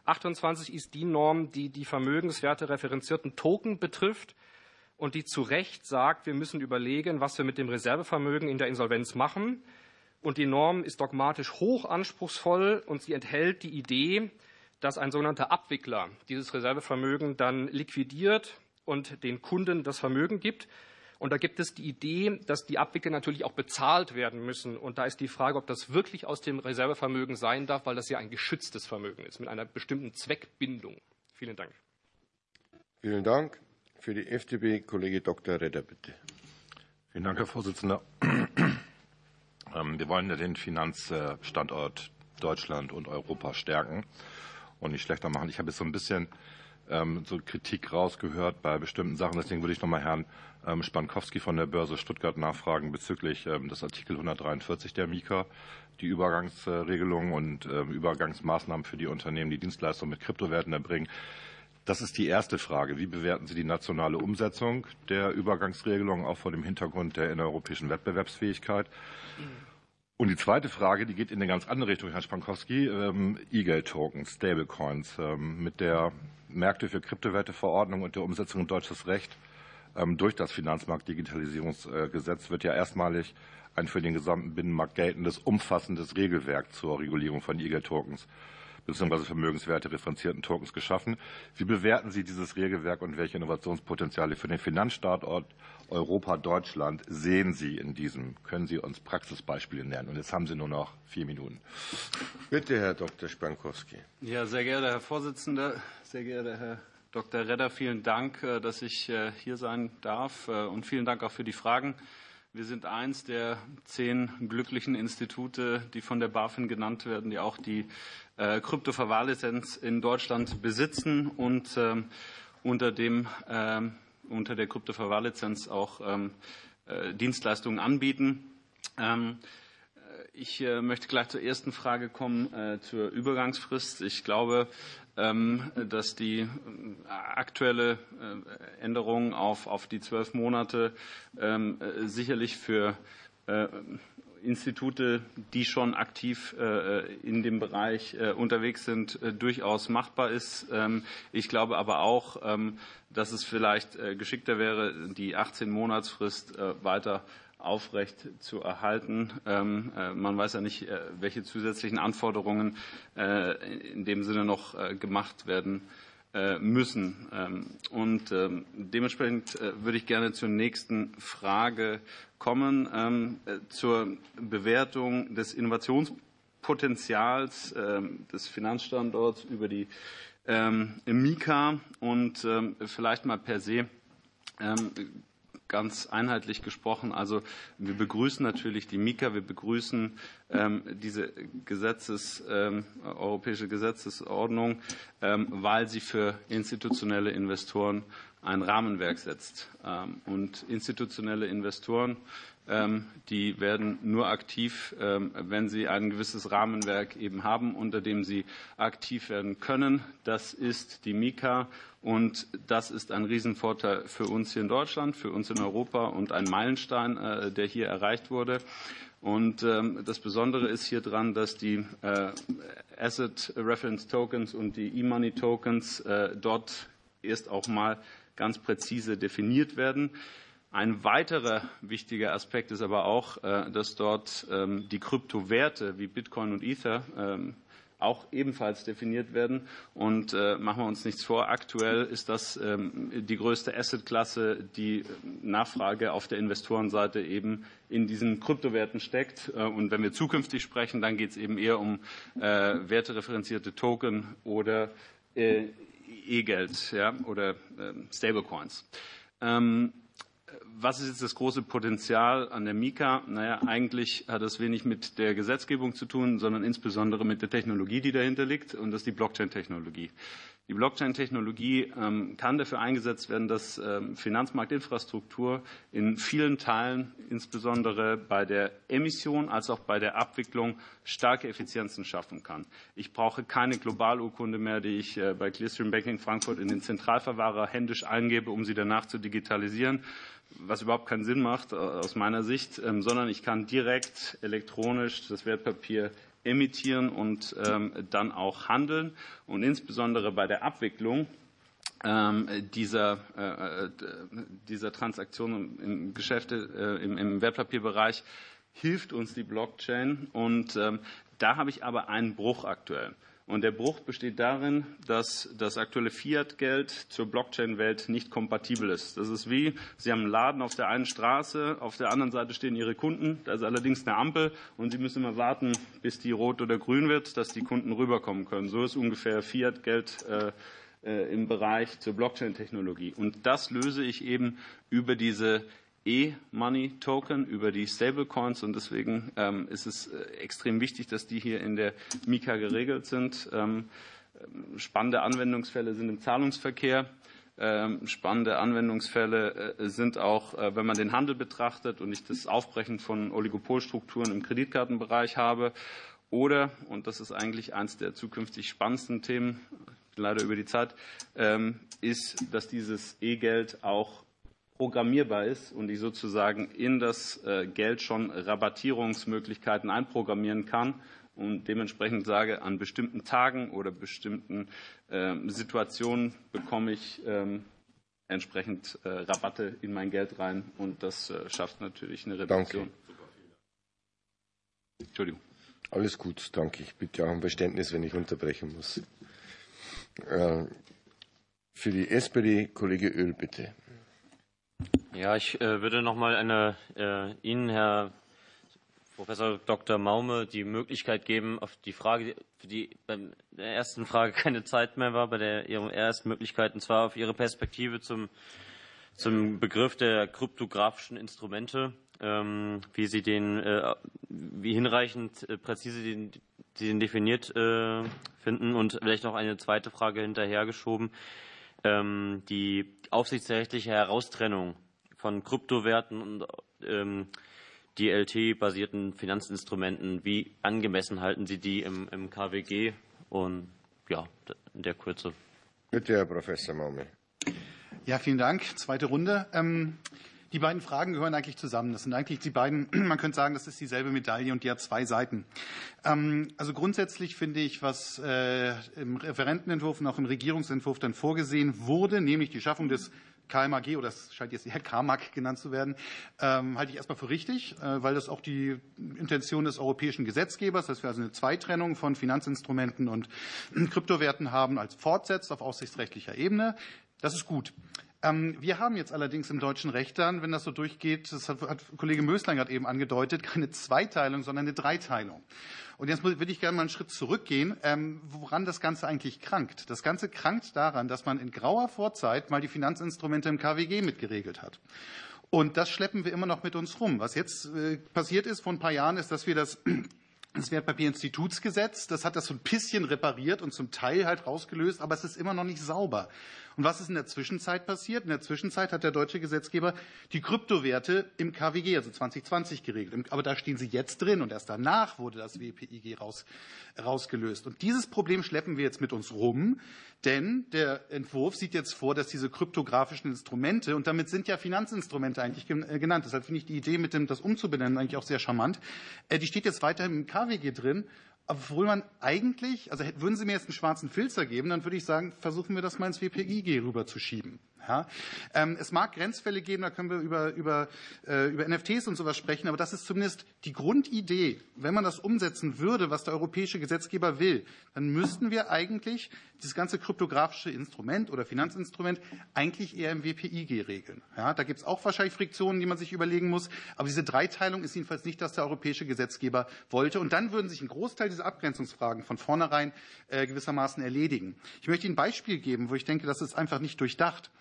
28 ist die Norm, die die Vermögenswerte referenzierten Token betrifft und die zu Recht sagt, wir müssen überlegen, was wir mit dem Reservevermögen in der Insolvenz machen. Und die Norm ist dogmatisch hoch anspruchsvoll und sie enthält die Idee, dass ein sogenannter Abwickler dieses Reservevermögen dann liquidiert und den Kunden das Vermögen gibt. Und da gibt es die Idee, dass die Abwickler natürlich auch bezahlt werden müssen. Und da ist die Frage, ob das wirklich aus dem Reservevermögen sein darf, weil das ja ein geschütztes Vermögen ist, mit einer bestimmten Zweckbindung. Vielen Dank. Vielen Dank. Für die FDP Kollege Dr. Redder, bitte. Vielen Dank, Herr Vorsitzender. Wir wollen ja den Finanzstandort Deutschland und Europa stärken und nicht schlechter machen. Ich habe jetzt so ein bisschen so Kritik rausgehört bei bestimmten Sachen. Deswegen würde ich nochmal Herrn Spankowski von der Börse Stuttgart nachfragen bezüglich des Artikel 143 der MiCA, die Übergangsregelungen und Übergangsmaßnahmen für die Unternehmen, die Dienstleistungen mit Kryptowerten erbringen. Das ist die erste Frage. Wie bewerten Sie die nationale Umsetzung der Übergangsregelung, auch vor dem Hintergrund der innereuropäischen Wettbewerbsfähigkeit? Und die zweite Frage, die geht in eine ganz andere Richtung, Herr Spankowski, E-Geld-Tokens, Stablecoins. Mit der Märkte für Kryptowerteverordnung und der Umsetzung in deutsches Recht durch das Finanzmarktdigitalisierungsgesetz wird ja erstmalig ein für den gesamten Binnenmarkt geltendes, umfassendes Regelwerk zur Regulierung von E-Geld-Tokens bzw. vermögenswerte referenzierten Tokens geschaffen. Wie bewerten Sie dieses Regelwerk und welche Innovationspotenziale für den Finanzstandort Europa, Deutschland sehen Sie in diesem? Können Sie uns Praxisbeispiele nennen? Und jetzt haben Sie nur noch 4 Minuten. Bitte, Herr Dr. Spankowski. Ja, sehr geehrter Herr Vorsitzender, sehr geehrter Herr Dr. Redder, vielen Dank, dass ich hier sein darf und vielen Dank auch für die Fragen. Wir sind eins der 10 glücklichen Institute, die von der BaFin genannt werden, die auch die Kryptoverwahrlizenz in Deutschland besitzen und unter der Kryptoverwahrlizenz auch Dienstleistungen anbieten. Ich möchte gleich zur ersten Frage kommen, zur Übergangsfrist. Ich glaube, dass die aktuelle Änderung auf die 12 Monate sicherlich für Institute, die schon aktiv in dem Bereich unterwegs sind, durchaus machbar ist. Ich glaube aber auch, dass es vielleicht geschickter wäre, die 18-Monatsfrist weiter aufrecht zu erhalten. Man weiß ja nicht, welche zusätzlichen Anforderungen in dem Sinne noch gemacht werden müssen. Und dementsprechend würde ich gerne zur nächsten Frage kommen, zur Bewertung des Innovationspotenzials des Finanzstandorts über die MiCA und vielleicht mal per se ganz einheitlich gesprochen. Also wir begrüßen natürlich die MiCA, wir begrüßen diese europäische Gesetzesordnung, weil sie für institutionelle Investoren ein Rahmenwerk setzt. Und institutionelle Investoren, die werden nur aktiv, wenn sie ein gewisses Rahmenwerk eben haben, unter dem sie aktiv werden können. Das ist die MiCA. Und das ist ein Riesenvorteil für uns hier in Deutschland, für uns in Europa und ein Meilenstein, der hier erreicht wurde. Und das Besondere ist hier dran, dass die Asset Reference Tokens und die E-Money Tokens dort erst auch mal ganz präzise definiert werden. Ein weiterer wichtiger Aspekt ist aber auch, dass dort die Kryptowerte wie Bitcoin und Ether auch ebenfalls definiert werden. Und machen wir uns nichts vor, aktuell ist das die größte Assetklasse, die Nachfrage auf der Investorenseite eben in diesen Kryptowerten steckt. Und wenn wir zukünftig sprechen, dann geht es eben eher um wertereferenzierte Token oder E-Geld, ja, oder Stablecoins. Was ist jetzt das große Potenzial an der MiCA? Naja, eigentlich hat das wenig mit der Gesetzgebung zu tun, sondern insbesondere mit der Technologie, die dahinter liegt, und das ist die Blockchain-Technologie. Die Blockchain-Technologie kann dafür eingesetzt werden, dass Finanzmarktinfrastruktur in vielen Teilen, insbesondere bei der Emission als auch bei der Abwicklung, starke Effizienzen schaffen kann. Ich brauche keine Globalurkunde mehr, die ich bei Clearstream Banking Frankfurt in den Zentralverwahrer händisch eingebe, um sie danach zu digitalisieren, was überhaupt keinen Sinn macht aus meiner Sicht, sondern ich kann direkt elektronisch das Wertpapier emittieren und dann auch handeln. Und insbesondere bei der Abwicklung dieser Transaktionen im Geschäfte, im Wertpapierbereich hilft uns die Blockchain. Und da habe ich aber einen Bruch aktuell. Und der Bruch besteht darin, dass das aktuelle Fiat-Geld zur Blockchain-Welt nicht kompatibel ist. Das ist wie, Sie haben einen Laden auf der einen Straße, auf der anderen Seite stehen Ihre Kunden, da ist allerdings eine Ampel und Sie müssen immer warten, bis die rot oder grün wird, dass die Kunden rüberkommen können. So ist ungefähr Fiat-Geld im Bereich zur Blockchain-Technologie. Und das löse ich eben über diese E-Money-Token, über die Stablecoins, und deswegen ist es extrem wichtig, dass die hier in der MiCA geregelt sind. Spannende Anwendungsfälle sind im Zahlungsverkehr. Spannende Anwendungsfälle sind auch, wenn man den Handel betrachtet und ich das Aufbrechen von Oligopolstrukturen im Kreditkartenbereich habe. Oder, und das ist eigentlich eines der zukünftig spannendsten Themen, leider über die Zeit, ist, dass dieses E-Geld auch programmierbar ist und ich sozusagen in das Geld schon Rabattierungsmöglichkeiten einprogrammieren kann und dementsprechend sage, an bestimmten Tagen oder bestimmten Situationen bekomme ich entsprechend Rabatte in mein Geld rein und das schafft natürlich eine Reduktion. Danke. Entschuldigung. Alles gut, danke. Ich bitte auch um Verständnis, wenn ich unterbrechen muss. Für die SPD, Kollege Öl, bitte. Ja, ich würde noch mal Ihnen, Herr Professor Dr. Maume, die Möglichkeit geben, auf die Frage, für die bei der ersten Frage keine Zeit mehr war, bei Ihrer ersten Möglichkeit, und zwar auf Ihre Perspektive zum Begriff der kryptografischen Instrumente, wie Sie wie hinreichend präzise Sie den definiert finden, und vielleicht noch eine zweite Frage hinterhergeschoben, die aufsichtsrechtliche Heraustrennung von Kryptowerten und DLT-basierten Finanzinstrumenten. Wie angemessen halten Sie die im KWG? Und ja, in der Kürze. Bitte, Herr Professor Maume. Ja, vielen Dank. Zweite Runde. Die beiden Fragen gehören eigentlich zusammen. Das sind eigentlich die beiden, man könnte sagen, das ist dieselbe Medaille und die hat zwei Seiten. Also grundsätzlich finde ich, was im Referentenentwurf und auch im Regierungsentwurf dann vorgesehen wurde, nämlich die Schaffung des KMAG, oder das scheint jetzt eher KMAG genannt zu werden, halte ich erstmal für richtig, weil das auch die Intention des europäischen Gesetzgebers, dass wir also eine Zweitrennung von Finanzinstrumenten und Kryptowerten haben, als fortsetzt auf aufsichtsrechtlicher Ebene. Das ist gut. Wir haben jetzt allerdings im deutschen Recht dann, wenn das so durchgeht, das hat Kollege Möslein gerade eben angedeutet, keine Zweiteilung, sondern eine Dreiteilung. Und jetzt würde ich gerne mal einen Schritt zurückgehen, woran das Ganze eigentlich krankt. Das Ganze krankt daran, dass man in grauer Vorzeit mal die Finanzinstrumente im KWG mitgeregelt hat. Und das schleppen wir immer noch mit uns rum. Was jetzt passiert ist vor ein paar Jahren, ist, dass wir das Wertpapierinstitutsgesetz, das hat das so ein bisschen repariert und zum Teil halt rausgelöst, aber es ist immer noch nicht sauber. Und was ist in der Zwischenzeit passiert? In der Zwischenzeit hat der deutsche Gesetzgeber die Kryptowerte im KWG, also 2020, geregelt. Aber da stehen sie jetzt drin und erst danach wurde das WPIG rausgelöst. Und dieses Problem schleppen wir jetzt mit uns rum, denn der Entwurf sieht jetzt vor, dass diese kryptografischen Instrumente, und damit sind ja Finanzinstrumente eigentlich genannt, deshalb finde ich die Idee, das umzubenennen, eigentlich auch sehr charmant, die steht jetzt weiterhin im KWG drin. Obwohl man eigentlich, also würden Sie mir jetzt einen schwarzen Filzer geben, dann würde ich sagen, versuchen wir das mal ins WPIG rüberzuschieben. Ja? Es mag Grenzfälle geben, da können wir über NFTs und sowas sprechen, aber das ist zumindest die Grundidee. Wenn man das umsetzen würde, was der europäische Gesetzgeber will, dann müssten wir eigentlich dieses ganze kryptografische Instrument oder Finanzinstrument eigentlich eher im WPIG regeln. Ja? Da gibt es auch wahrscheinlich Friktionen, die man sich überlegen muss, aber diese Dreiteilung ist jedenfalls nicht, dass der europäische Gesetzgeber wollte. Und dann würden sich ein Großteil dieser Abgrenzungsfragen von vornherein gewissermaßen erledigen. Ich möchte Ihnen ein Beispiel geben, wo ich denke, das ist einfach nicht durchdacht.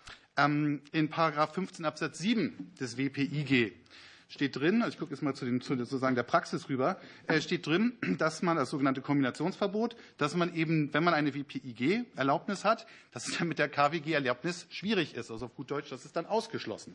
In Paragraph 15 Absatz 7 des WPIG steht drin, also ich gucke jetzt mal zu sozusagen der Praxis rüber, steht drin, dass man das sogenannte Kombinationsverbot, dass man eben, wenn man eine WPIG-Erlaubnis hat, dass es dann mit der KWG-Erlaubnis schwierig ist. Also auf gut Deutsch, das ist dann ausgeschlossen.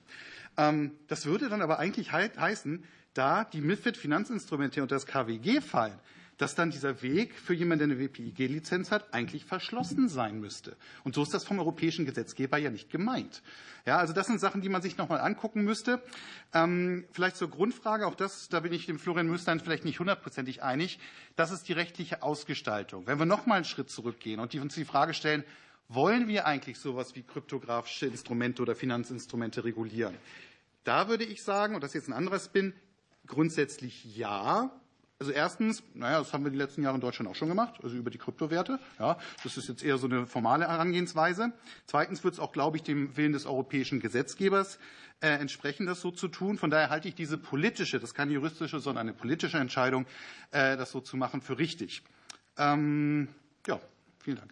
Das würde dann aber eigentlich heißen, da die MiFID-Finanzinstrumente unter das KWG fallen, dass dann dieser Weg für jemanden, der eine WPIG-Lizenz hat, eigentlich verschlossen sein müsste. Und so ist das vom europäischen Gesetzgeber ja nicht gemeint. Ja, also das sind Sachen, die man sich noch mal angucken müsste. Vielleicht zur Grundfrage, auch das, da bin ich dem Florian Möslein vielleicht nicht hundertprozentig einig, das ist die rechtliche Ausgestaltung. Wenn wir noch mal einen Schritt zurückgehen und uns die Frage stellen, wollen wir eigentlich sowas wie kryptografische Instrumente oder Finanzinstrumente regulieren? Da würde ich sagen, und das ist jetzt ein anderer Spin, grundsätzlich ja. Also erstens, das haben wir die letzten Jahre in Deutschland auch schon gemacht, also über die Kryptowerte. Ja, das ist jetzt eher so eine formale Herangehensweise. Zweitens wird es auch, glaube ich, dem Willen des europäischen Gesetzgebers entsprechen, das so zu tun. Von daher halte ich diese politische, das ist keine juristische, sondern eine politische Entscheidung, das so zu machen, für richtig. Vielen Dank.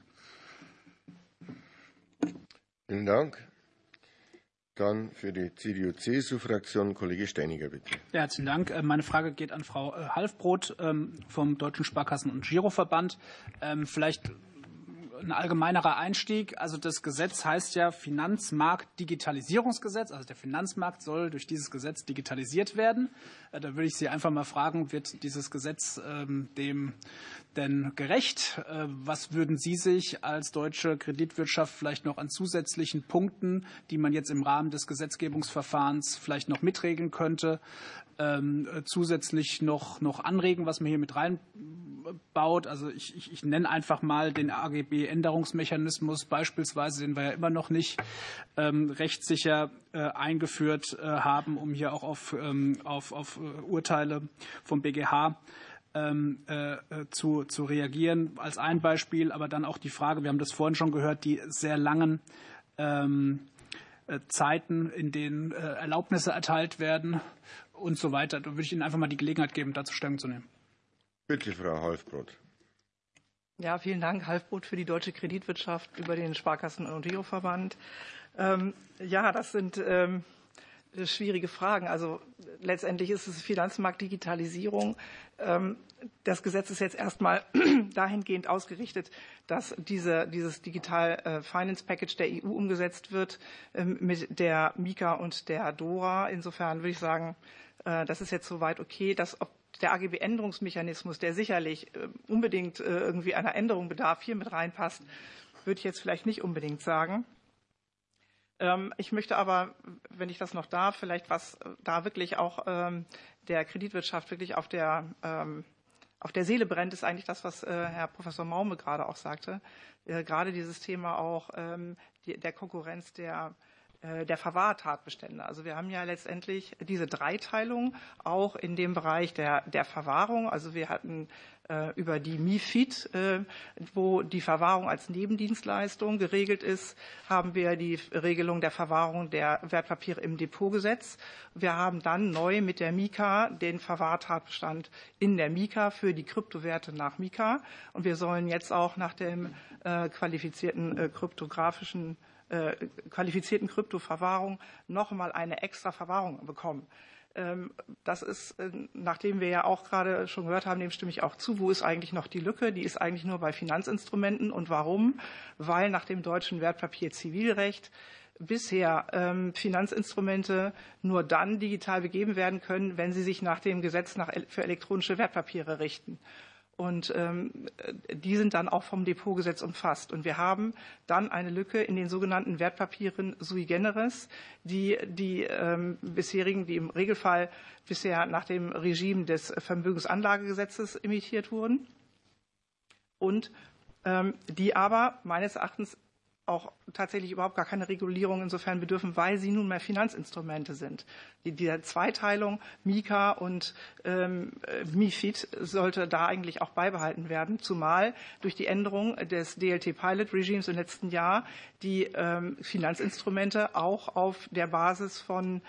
Vielen Dank. Dann für die CDU-CSU-Fraktion Kollege Steiniger, bitte. Ja, herzlichen Dank. Meine Frage geht an Frau Halfbrot vom Deutschen Sparkassen- und Giroverband. Vielleicht ein allgemeinerer Einstieg. Also das Gesetz heißt ja Finanzmarktdigitalisierungsgesetz. Also der Finanzmarkt soll durch dieses Gesetz digitalisiert werden. Da würde ich Sie einfach mal fragen, wird dieses Gesetz dem denn gerecht? Was würden Sie sich als deutsche Kreditwirtschaft vielleicht noch an zusätzlichen Punkten, die man jetzt im Rahmen des Gesetzgebungsverfahrens vielleicht noch mitregeln könnte, zusätzlich noch anregen, was man hier mit reinbaut? Also ich nenne einfach mal den AGB-Änderungsmechanismus beispielsweise, den wir ja immer noch nicht rechtssicher eingeführt haben, um hier auch auf Urteile vom BGH zu reagieren. Als ein Beispiel, aber dann auch die Frage, wir haben das vorhin schon gehört, die sehr langen Zeiten, in denen Erlaubnisse erteilt werden und so weiter. Da würde ich Ihnen einfach mal die Gelegenheit geben, dazu Stellung zu nehmen. Bitte, Frau Halfbrot. Ja, vielen Dank. Halfbrot für die deutsche Kreditwirtschaft über den Sparkassen- und Giroverband. Ja, das sind schwierige Fragen. Also letztendlich ist es Finanzmarktdigitalisierung. Das Gesetz ist jetzt erstmal dahingehend ausgerichtet, dass dieses Digital Finance Package der EU umgesetzt wird mit der MiCA und der DORA. Insofern würde ich sagen, das ist jetzt soweit okay. Ob der AGB-Änderungsmechanismus, der sicherlich unbedingt irgendwie einer Änderung bedarf, hier mit reinpasst, würde ich jetzt vielleicht nicht unbedingt sagen. Ich möchte aber, wenn ich das noch darf, vielleicht was da wirklich auch der Kreditwirtschaft wirklich auf der Seele brennt, ist eigentlich das, was Herr Professor Maume gerade auch sagte. Gerade dieses Thema auch der Konkurrenz der Verwahrtatbestände. Also wir haben ja letztendlich diese Dreiteilung auch in dem Bereich der Verwahrung. Also wir hatten über die MiFID, wo die Verwahrung als Nebendienstleistung geregelt ist, haben wir die Regelung der Verwahrung der Wertpapiere im Depotgesetz. Wir haben dann neu mit der MiCA den Verwahrtatbestand in der MiCA für die Kryptowerte nach MiCA. Und wir sollen jetzt auch nach dem qualifizierten Kryptoverwahrung noch mal eine extra Verwahrung bekommen. Das ist, nachdem wir ja auch gerade schon gehört haben, dem stimme ich auch zu, wo ist eigentlich noch die Lücke? Die ist eigentlich nur bei Finanzinstrumenten. Und warum? Weil nach dem deutschen Wertpapierzivilrecht bisher Finanzinstrumente nur dann digital begeben werden können, wenn sie sich nach dem Gesetz für elektronische Wertpapiere richten. Und die sind dann auch vom Depotgesetz umfasst. Und wir haben dann eine Lücke in den sogenannten Wertpapieren sui generis, die bisherigen, die im Regelfall bisher nach dem Regime des Vermögensanlagegesetzes emittiert wurden und die aber meines Erachtens auch tatsächlich überhaupt gar keine Regulierung insofern bedürfen, weil sie nunmehr Finanzinstrumente sind. Die Zweiteilung MiCA und MiFID sollte da eigentlich auch beibehalten werden, zumal durch die Änderung des DLT-Pilot-Regimes im letzten Jahr die Finanzinstrumente auch auf der Basis von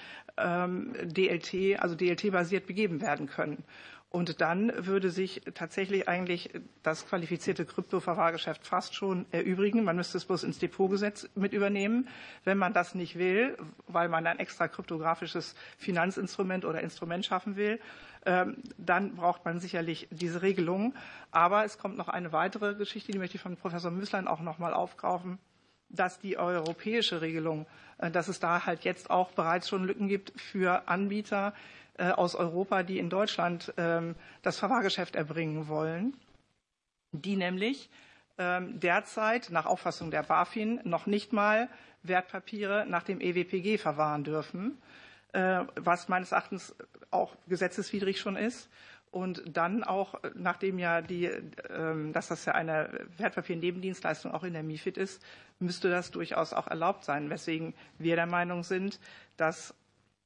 DLT, also DLT-basiert begeben werden können. Und dann würde sich tatsächlich eigentlich das qualifizierte Kryptoverwahrgeschäft fast schon erübrigen. Man müsste es bloß ins Depotgesetz mit übernehmen. Wenn man das nicht will, weil man ein extra kryptografisches Finanzinstrument oder Instrument schaffen will, dann braucht man sicherlich diese Regelung. Aber es kommt noch eine weitere Geschichte, die möchte ich von Professor Müßlein auch noch mal aufgreifen, dass die europäische Regelung, dass es da halt jetzt auch bereits schon Lücken gibt für Anbieter aus Europa, die in Deutschland das Verwahrgeschäft erbringen wollen, die nämlich derzeit nach Auffassung der BaFin noch nicht mal Wertpapiere nach dem EWPG verwahren dürfen, was meines Erachtens auch gesetzeswidrig schon ist. Und dann auch, nachdem ja dass das ja eine Wertpapiernebendienstleistung auch in der MiFID ist, müsste das durchaus auch erlaubt sein, weswegen wir der Meinung sind, dass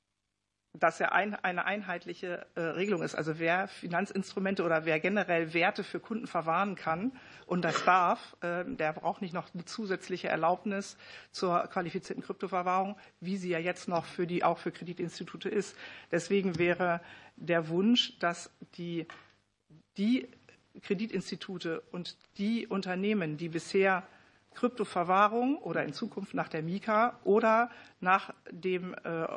ja eine einheitliche Regelung ist. Also wer Finanzinstrumente oder wer generell Werte für Kunden verwahren kann und das darf, der braucht nicht noch eine zusätzliche Erlaubnis zur qualifizierten Kryptoverwahrung, wie sie ja jetzt noch auch für Kreditinstitute ist. Deswegen wäre der Wunsch, dass die Kreditinstitute und die Unternehmen, die bisher Kryptoverwahrung oder in Zukunft nach der MiCA oder nach dem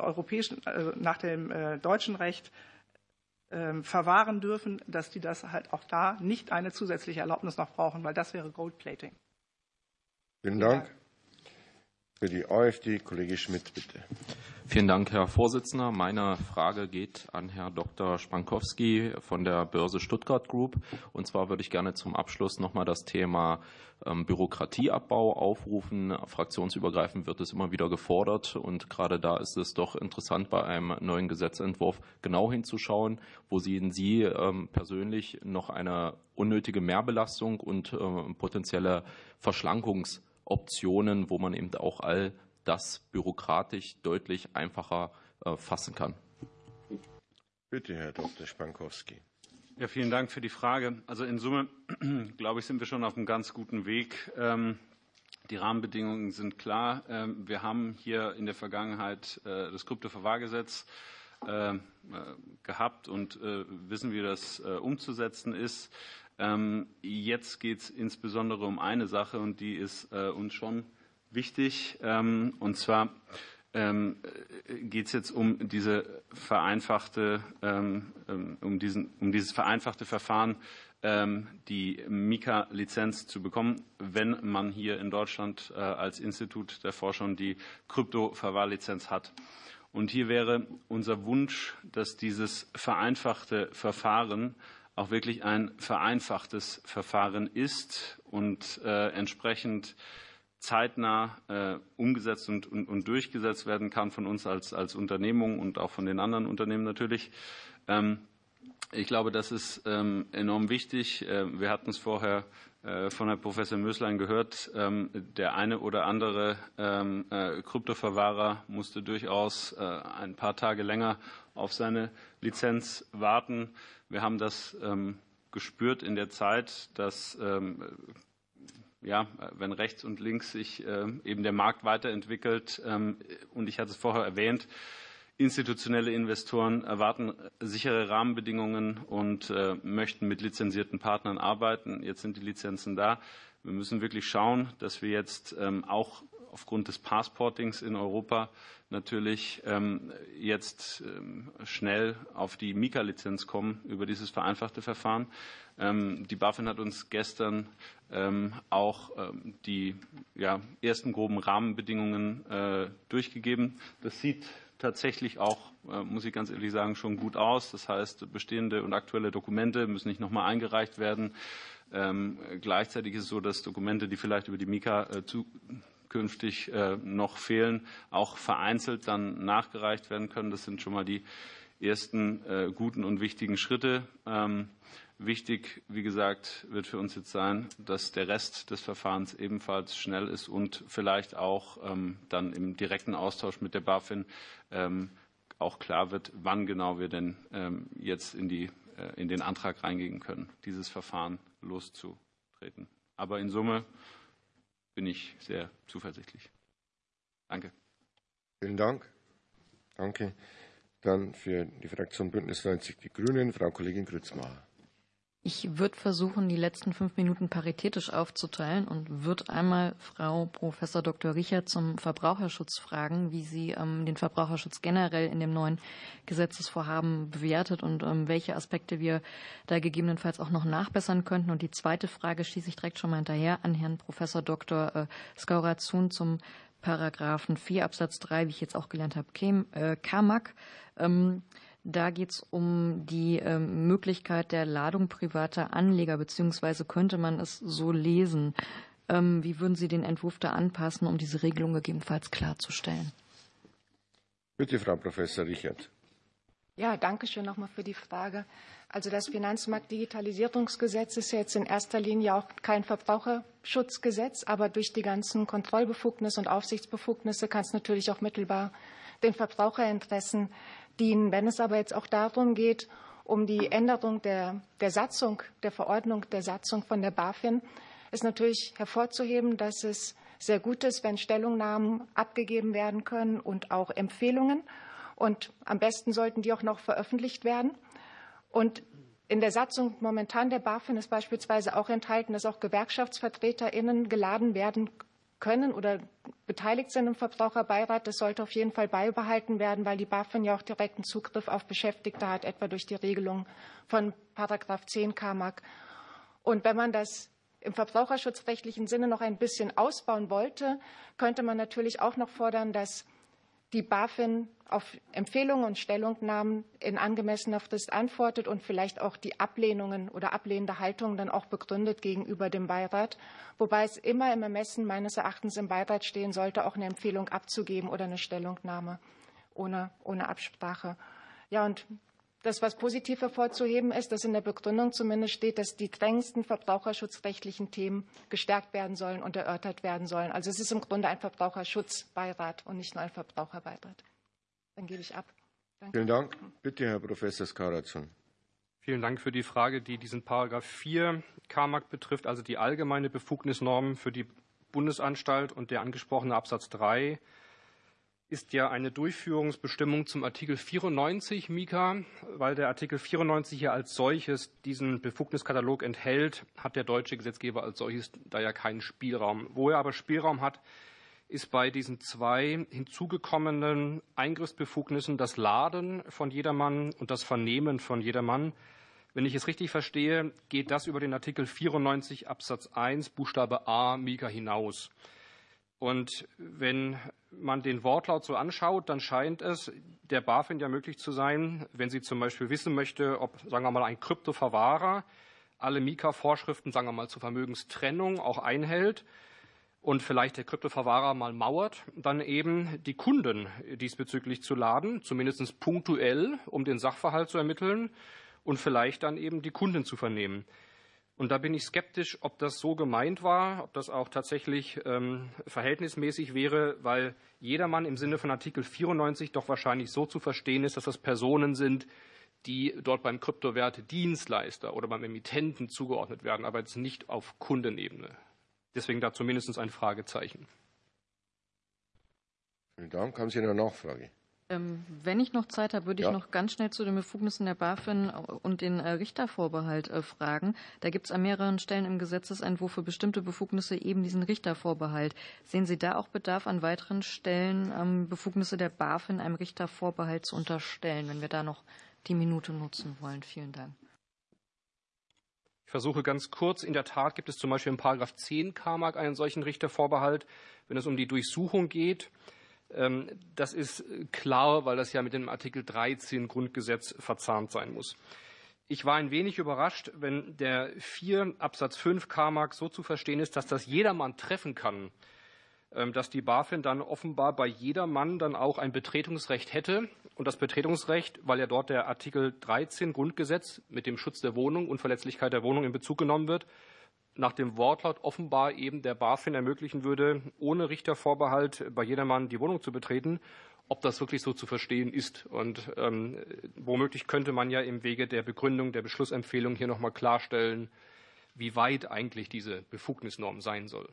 deutschen Recht verwahren dürfen, dass die das halt auch da nicht eine zusätzliche Erlaubnis noch brauchen, weil das wäre Goldplating. Vielen Dank. Für die AfD, Kollege Schmidt, bitte. Vielen Dank, Herr Vorsitzender. Meine Frage geht an Herrn Dr. Spankowski von der Börse Stuttgart Group. Und zwar würde ich gerne zum Abschluss nochmal das Thema Bürokratieabbau aufrufen. Fraktionsübergreifend wird es immer wieder gefordert. Und gerade da ist es doch interessant, bei einem neuen Gesetzentwurf genau hinzuschauen. Wo sehen Sie persönlich noch eine unnötige Mehrbelastung und potenzielle Verschlankungsoptionen, wo man eben auch all das bürokratisch deutlich einfacher fassen kann? Bitte, Herr Dr. Spankowski. Ja, vielen Dank für die Frage. Also in Summe, glaube ich, sind wir schon auf einem ganz guten Weg. Die Rahmenbedingungen sind klar. Wir haben hier in der Vergangenheit das Kryptoverwahrgesetz gehabt und wissen, wie das umzusetzen ist. Jetzt geht es insbesondere um eine Sache, und die ist uns schon wichtig. Und zwar geht es jetzt um diese vereinfachte, um dieses vereinfachte Verfahren, die MiCA-Lizenz zu bekommen, wenn man hier in Deutschland als Institut der Forschung die Kryptoverwahrlizenz hat. Und hier wäre unser Wunsch, dass dieses vereinfachte Verfahren auch wirklich ein vereinfachtes Verfahren ist und entsprechend zeitnah umgesetzt und durchgesetzt werden kann von uns als Unternehmung und auch von den anderen Unternehmen natürlich. Ich glaube, das ist enorm wichtig. Wir hatten es vorher von Herrn Professor Möslein gehört. Der eine oder andere Kryptoverwahrer musste durchaus ein paar Tage länger auf seine Lizenz warten. Wir haben das gespürt in der Zeit, dass wenn rechts und links sich eben der Markt weiterentwickelt, und ich hatte es vorher erwähnt, institutionelle Investoren erwarten sichere Rahmenbedingungen und möchten mit lizenzierten Partnern arbeiten. Jetzt sind die Lizenzen da. Wir müssen wirklich schauen, dass wir jetzt auch aufgrund des Passportings in Europa natürlich jetzt schnell auf die MiCA-Lizenz kommen über dieses vereinfachte Verfahren. Die BaFin hat uns gestern auch die ersten groben Rahmenbedingungen durchgegeben. Das sieht tatsächlich auch, muss ich ganz ehrlich sagen, schon gut aus. Das heißt, bestehende und aktuelle Dokumente müssen nicht nochmal eingereicht werden. Gleichzeitig ist es so, dass Dokumente, die vielleicht über die MiCA zukünftig noch fehlen, auch vereinzelt dann nachgereicht werden können. Das sind schon mal die ersten guten und wichtigen Schritte. Wichtig, wie gesagt, wird für uns jetzt sein, dass der Rest des Verfahrens ebenfalls schnell ist und vielleicht auch dann im direkten Austausch mit der BaFin auch klar wird, wann genau wir denn jetzt in den Antrag reingehen können, dieses Verfahren loszutreten. Aber in Summe bin ich sehr zuversichtlich. Danke. Vielen Dank. Danke. Dann für die Fraktion Bündnis 90 Die Grünen, Frau Kollegin Grützmacher. Ich würde versuchen, die letzten 5 Minuten paritätisch aufzuteilen und würde einmal Frau Professor Dr. Richert zum Verbraucherschutz fragen, wie sie den Verbraucherschutz generell in dem neuen Gesetzesvorhaben bewertet und welche Aspekte wir da gegebenenfalls auch noch nachbessern könnten. Und die zweite Frage schieße ich direkt schon mal hinterher an Herrn Professor Dr. Skaurazun zum Paragraphen 4 Absatz 3, wie ich jetzt auch gelernt habe, KMAG. Da geht es um die Möglichkeit der Ladung privater Anleger, beziehungsweise könnte man es so lesen. Wie würden Sie den Entwurf da anpassen, um diese Regelung gegebenenfalls klarzustellen? Bitte, Frau Professor Richert. Ja, danke schön nochmal für die Frage. Also das Finanzmarktdigitalisierungsgesetz ist ja jetzt in erster Linie auch kein Verbraucherschutzgesetz, aber durch die ganzen Kontrollbefugnisse und Aufsichtsbefugnisse kann es natürlich auch mittelbar den Verbraucherinteressen dienen. Wenn es aber jetzt auch darum geht, um die Änderung der Satzung, der Verordnung der Satzung von der BaFin, ist natürlich hervorzuheben, dass es sehr gut ist, wenn Stellungnahmen abgegeben werden können und auch Empfehlungen. Und am besten sollten die auch noch veröffentlicht werden. Und in der Satzung momentan der BaFin ist beispielsweise auch enthalten, dass auch GewerkschaftsvertreterInnen geladen werden können oder beteiligt sind im Verbraucherbeirat. Das sollte auf jeden Fall beibehalten werden, weil die BaFin ja auch direkten Zugriff auf Beschäftigte hat, etwa durch die Regelung von § 10 KMAG. Und wenn man das im verbraucherschutzrechtlichen Sinne noch ein bisschen ausbauen wollte, könnte man natürlich auch noch fordern, dass die BaFin auf Empfehlungen und Stellungnahmen in angemessener Frist antwortet und vielleicht auch die Ablehnungen oder ablehnende Haltungen dann auch begründet gegenüber dem Beirat. Wobei es immer im Ermessen meines Erachtens im Beirat stehen sollte, auch eine Empfehlung abzugeben oder eine Stellungnahme ohne Absprache. Ja, und das, was positiv hervorzuheben ist, dass in der Begründung zumindest steht, dass die drängendsten verbraucherschutzrechtlichen Themen gestärkt werden sollen und erörtert werden sollen. Also es ist im Grunde ein Verbraucherschutzbeirat und nicht nur ein Verbraucherbeirat. Dann gebe ich ab. Danke. Vielen Dank. Bitte, Herr Professor Skaurazun. Vielen Dank für die Frage, die diesen Paragraph 4 K-Markt betrifft, also die allgemeine Befugnisnorm für die Bundesanstalt, und der angesprochene Absatz 3 ist ja eine Durchführungsbestimmung zum Artikel 94 MiKA. Weil der Artikel 94 hier als solches diesen Befugniskatalog enthält, hat der deutsche Gesetzgeber als solches da ja keinen Spielraum. Wo er aber Spielraum hat, ist bei diesen 2 hinzugekommenen Eingriffsbefugnissen das Laden von jedermann und das Vernehmen von jedermann. Wenn ich es richtig verstehe, geht das über den Artikel 94 Absatz 1 Buchstabe a MiKA hinaus. Und wenn man den Wortlaut so anschaut, dann scheint es der BaFin ja möglich zu sein, wenn sie zum Beispiel wissen möchte, ob, sagen wir mal, ein Kryptoverwahrer alle MiKA-Vorschriften, sagen wir mal, zur Vermögenstrennung auch einhält und vielleicht der Kryptoverwahrer mal mauert, dann eben die Kunden diesbezüglich zu laden, zumindest punktuell, um den Sachverhalt zu ermitteln und vielleicht dann eben die Kunden zu vernehmen. Und da bin ich skeptisch, ob das so gemeint war, ob das auch tatsächlich verhältnismäßig wäre, weil jedermann im Sinne von Artikel 94 doch wahrscheinlich so zu verstehen ist, dass das Personen sind, die dort beim Kryptowert Dienstleister oder beim Emittenten zugeordnet werden, aber jetzt nicht auf Kundenebene. Deswegen da zumindest ein Fragezeichen. Vielen Dank. Haben Sie eine Nachfrage? Wenn ich noch Zeit habe, würde ich noch ganz schnell zu den Befugnissen der BaFin und den Richtervorbehalt fragen. Da gibt es an mehreren Stellen im Gesetzesentwurf für bestimmte Befugnisse eben diesen Richtervorbehalt. Sehen Sie da auch Bedarf, an weiteren Stellen Befugnisse der BaFin einem Richtervorbehalt zu unterstellen, wenn wir da noch die Minute nutzen wollen? Vielen Dank. Ich versuche ganz kurz. In der Tat gibt es zum Beispiel im Paragraph 10 K-Mark einen solchen Richtervorbehalt, wenn es um die Durchsuchung geht. Das ist klar, weil das ja mit dem Artikel 13 Grundgesetz verzahnt sein muss. Ich war ein wenig überrascht, wenn der 4 Absatz 5 K-Mark so zu verstehen ist, dass das jedermann treffen kann, dass die BaFin dann offenbar bei jedermann dann auch ein Betretungsrecht hätte. Und das Betretungsrecht, weil ja dort der Artikel 13 Grundgesetz mit dem Schutz der Wohnung und Verletzlichkeit der Wohnung in Bezug genommen wird, nach dem Wortlaut offenbar eben der BaFin ermöglichen würde, ohne Richtervorbehalt bei jedermann die Wohnung zu betreten. Ob das wirklich so zu verstehen ist. Und womöglich könnte man ja im Wege der Begründung der Beschlussempfehlung hier noch mal klarstellen, wie weit eigentlich diese Befugnisnorm sein soll.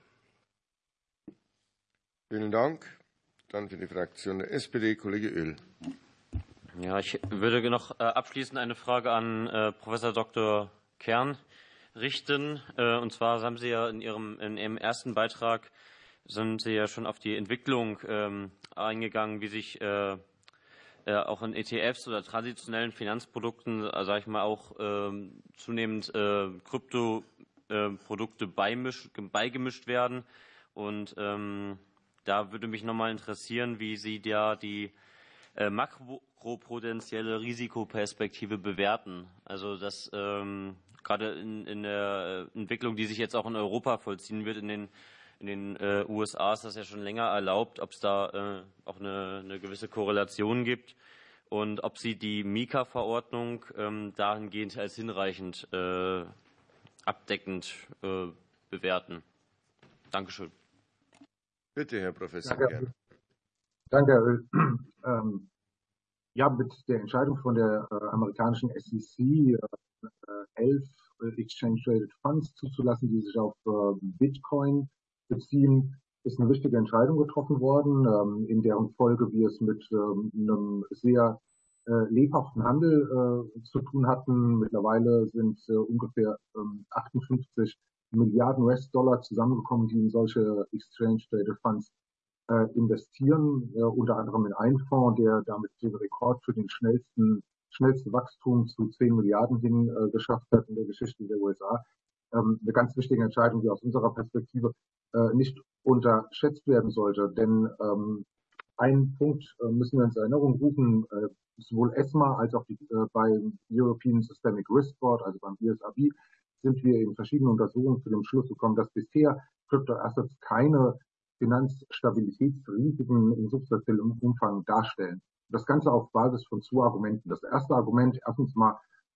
Vielen Dank. Dann für die Fraktion der SPD, Kollege Oehl. Ja, ich würde noch abschließend eine Frage an Professor Dr. Kern richten. Und zwar haben Sie ja in Ihrem ersten Beitrag sind Sie ja schon auf die Entwicklung eingegangen, wie sich auch in ETFs oder traditionellen Finanzprodukten, sage ich mal, auch zunehmend Kryptoprodukte beigemischt werden. Und da würde mich nochmal interessieren, wie Sie da die makroprudenzielle Risikoperspektive bewerten. Also das gerade in der Entwicklung, die sich jetzt auch in Europa vollziehen wird, in den USA ist das ja schon länger erlaubt, ob es da auch eine gewisse Korrelation gibt und ob Sie die MiKA-Verordnung dahingehend als hinreichend abdeckend bewerten. Dankeschön. Bitte, Herr Professor. Danke, Herr Oehl. Ja, mit der Entscheidung von der amerikanischen SEC 11 Exchange-Traded Funds zuzulassen, die sich auf Bitcoin beziehen, ist eine wichtige Entscheidung getroffen worden, in deren Folge wir es mit einem sehr lebhaften Handel zu tun hatten. Mittlerweile sind ungefähr 58 Milliarden US-Dollar zusammengekommen, die in solche Exchange-Traded Funds investieren, unter anderem in einen Fonds, der damit den Rekord für den schnellste Wachstum zu 10 Milliarden hin geschafft hat in der Geschichte der USA. Eine ganz wichtige Entscheidung, die aus unserer Perspektive nicht unterschätzt werden sollte. Denn einen Punkt müssen wir uns in Erinnerung rufen, sowohl ESMA als auch beim European Systemic Risk Board, also beim ESRB, sind wir in verschiedenen Untersuchungen zu dem Schluss gekommen, dass bisher Kryptoassets keine Finanzstabilitätsrisiken in substanziellem Umfang darstellen. Das Ganze auf Basis von 2 Argumenten. Das erste Argument, erstens mal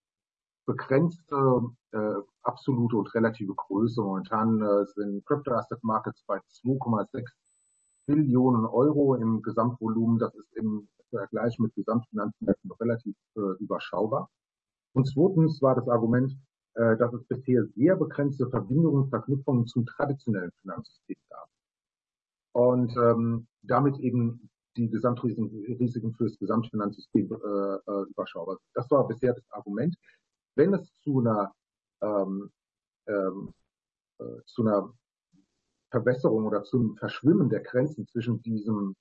begrenzte absolute und relative Größe. Momentan sind Crypto-Asset Markets bei 2,6 Billionen Euro im Gesamtvolumen. Das ist im Vergleich mit Gesamtfinanzmärkten relativ überschaubar. Und zweitens war das Argument, dass es bisher sehr begrenzte Verbindungen, Verknüpfungen zum traditionellen Finanzsystem gab. Und damit eben die Gesamtrisiken für das Gesamtfinanzsystem überschaubar sind. Das war bisher das Argument. Wenn es zu einer Verbesserung oder zum Verschwimmen der Grenzen zwischen diesem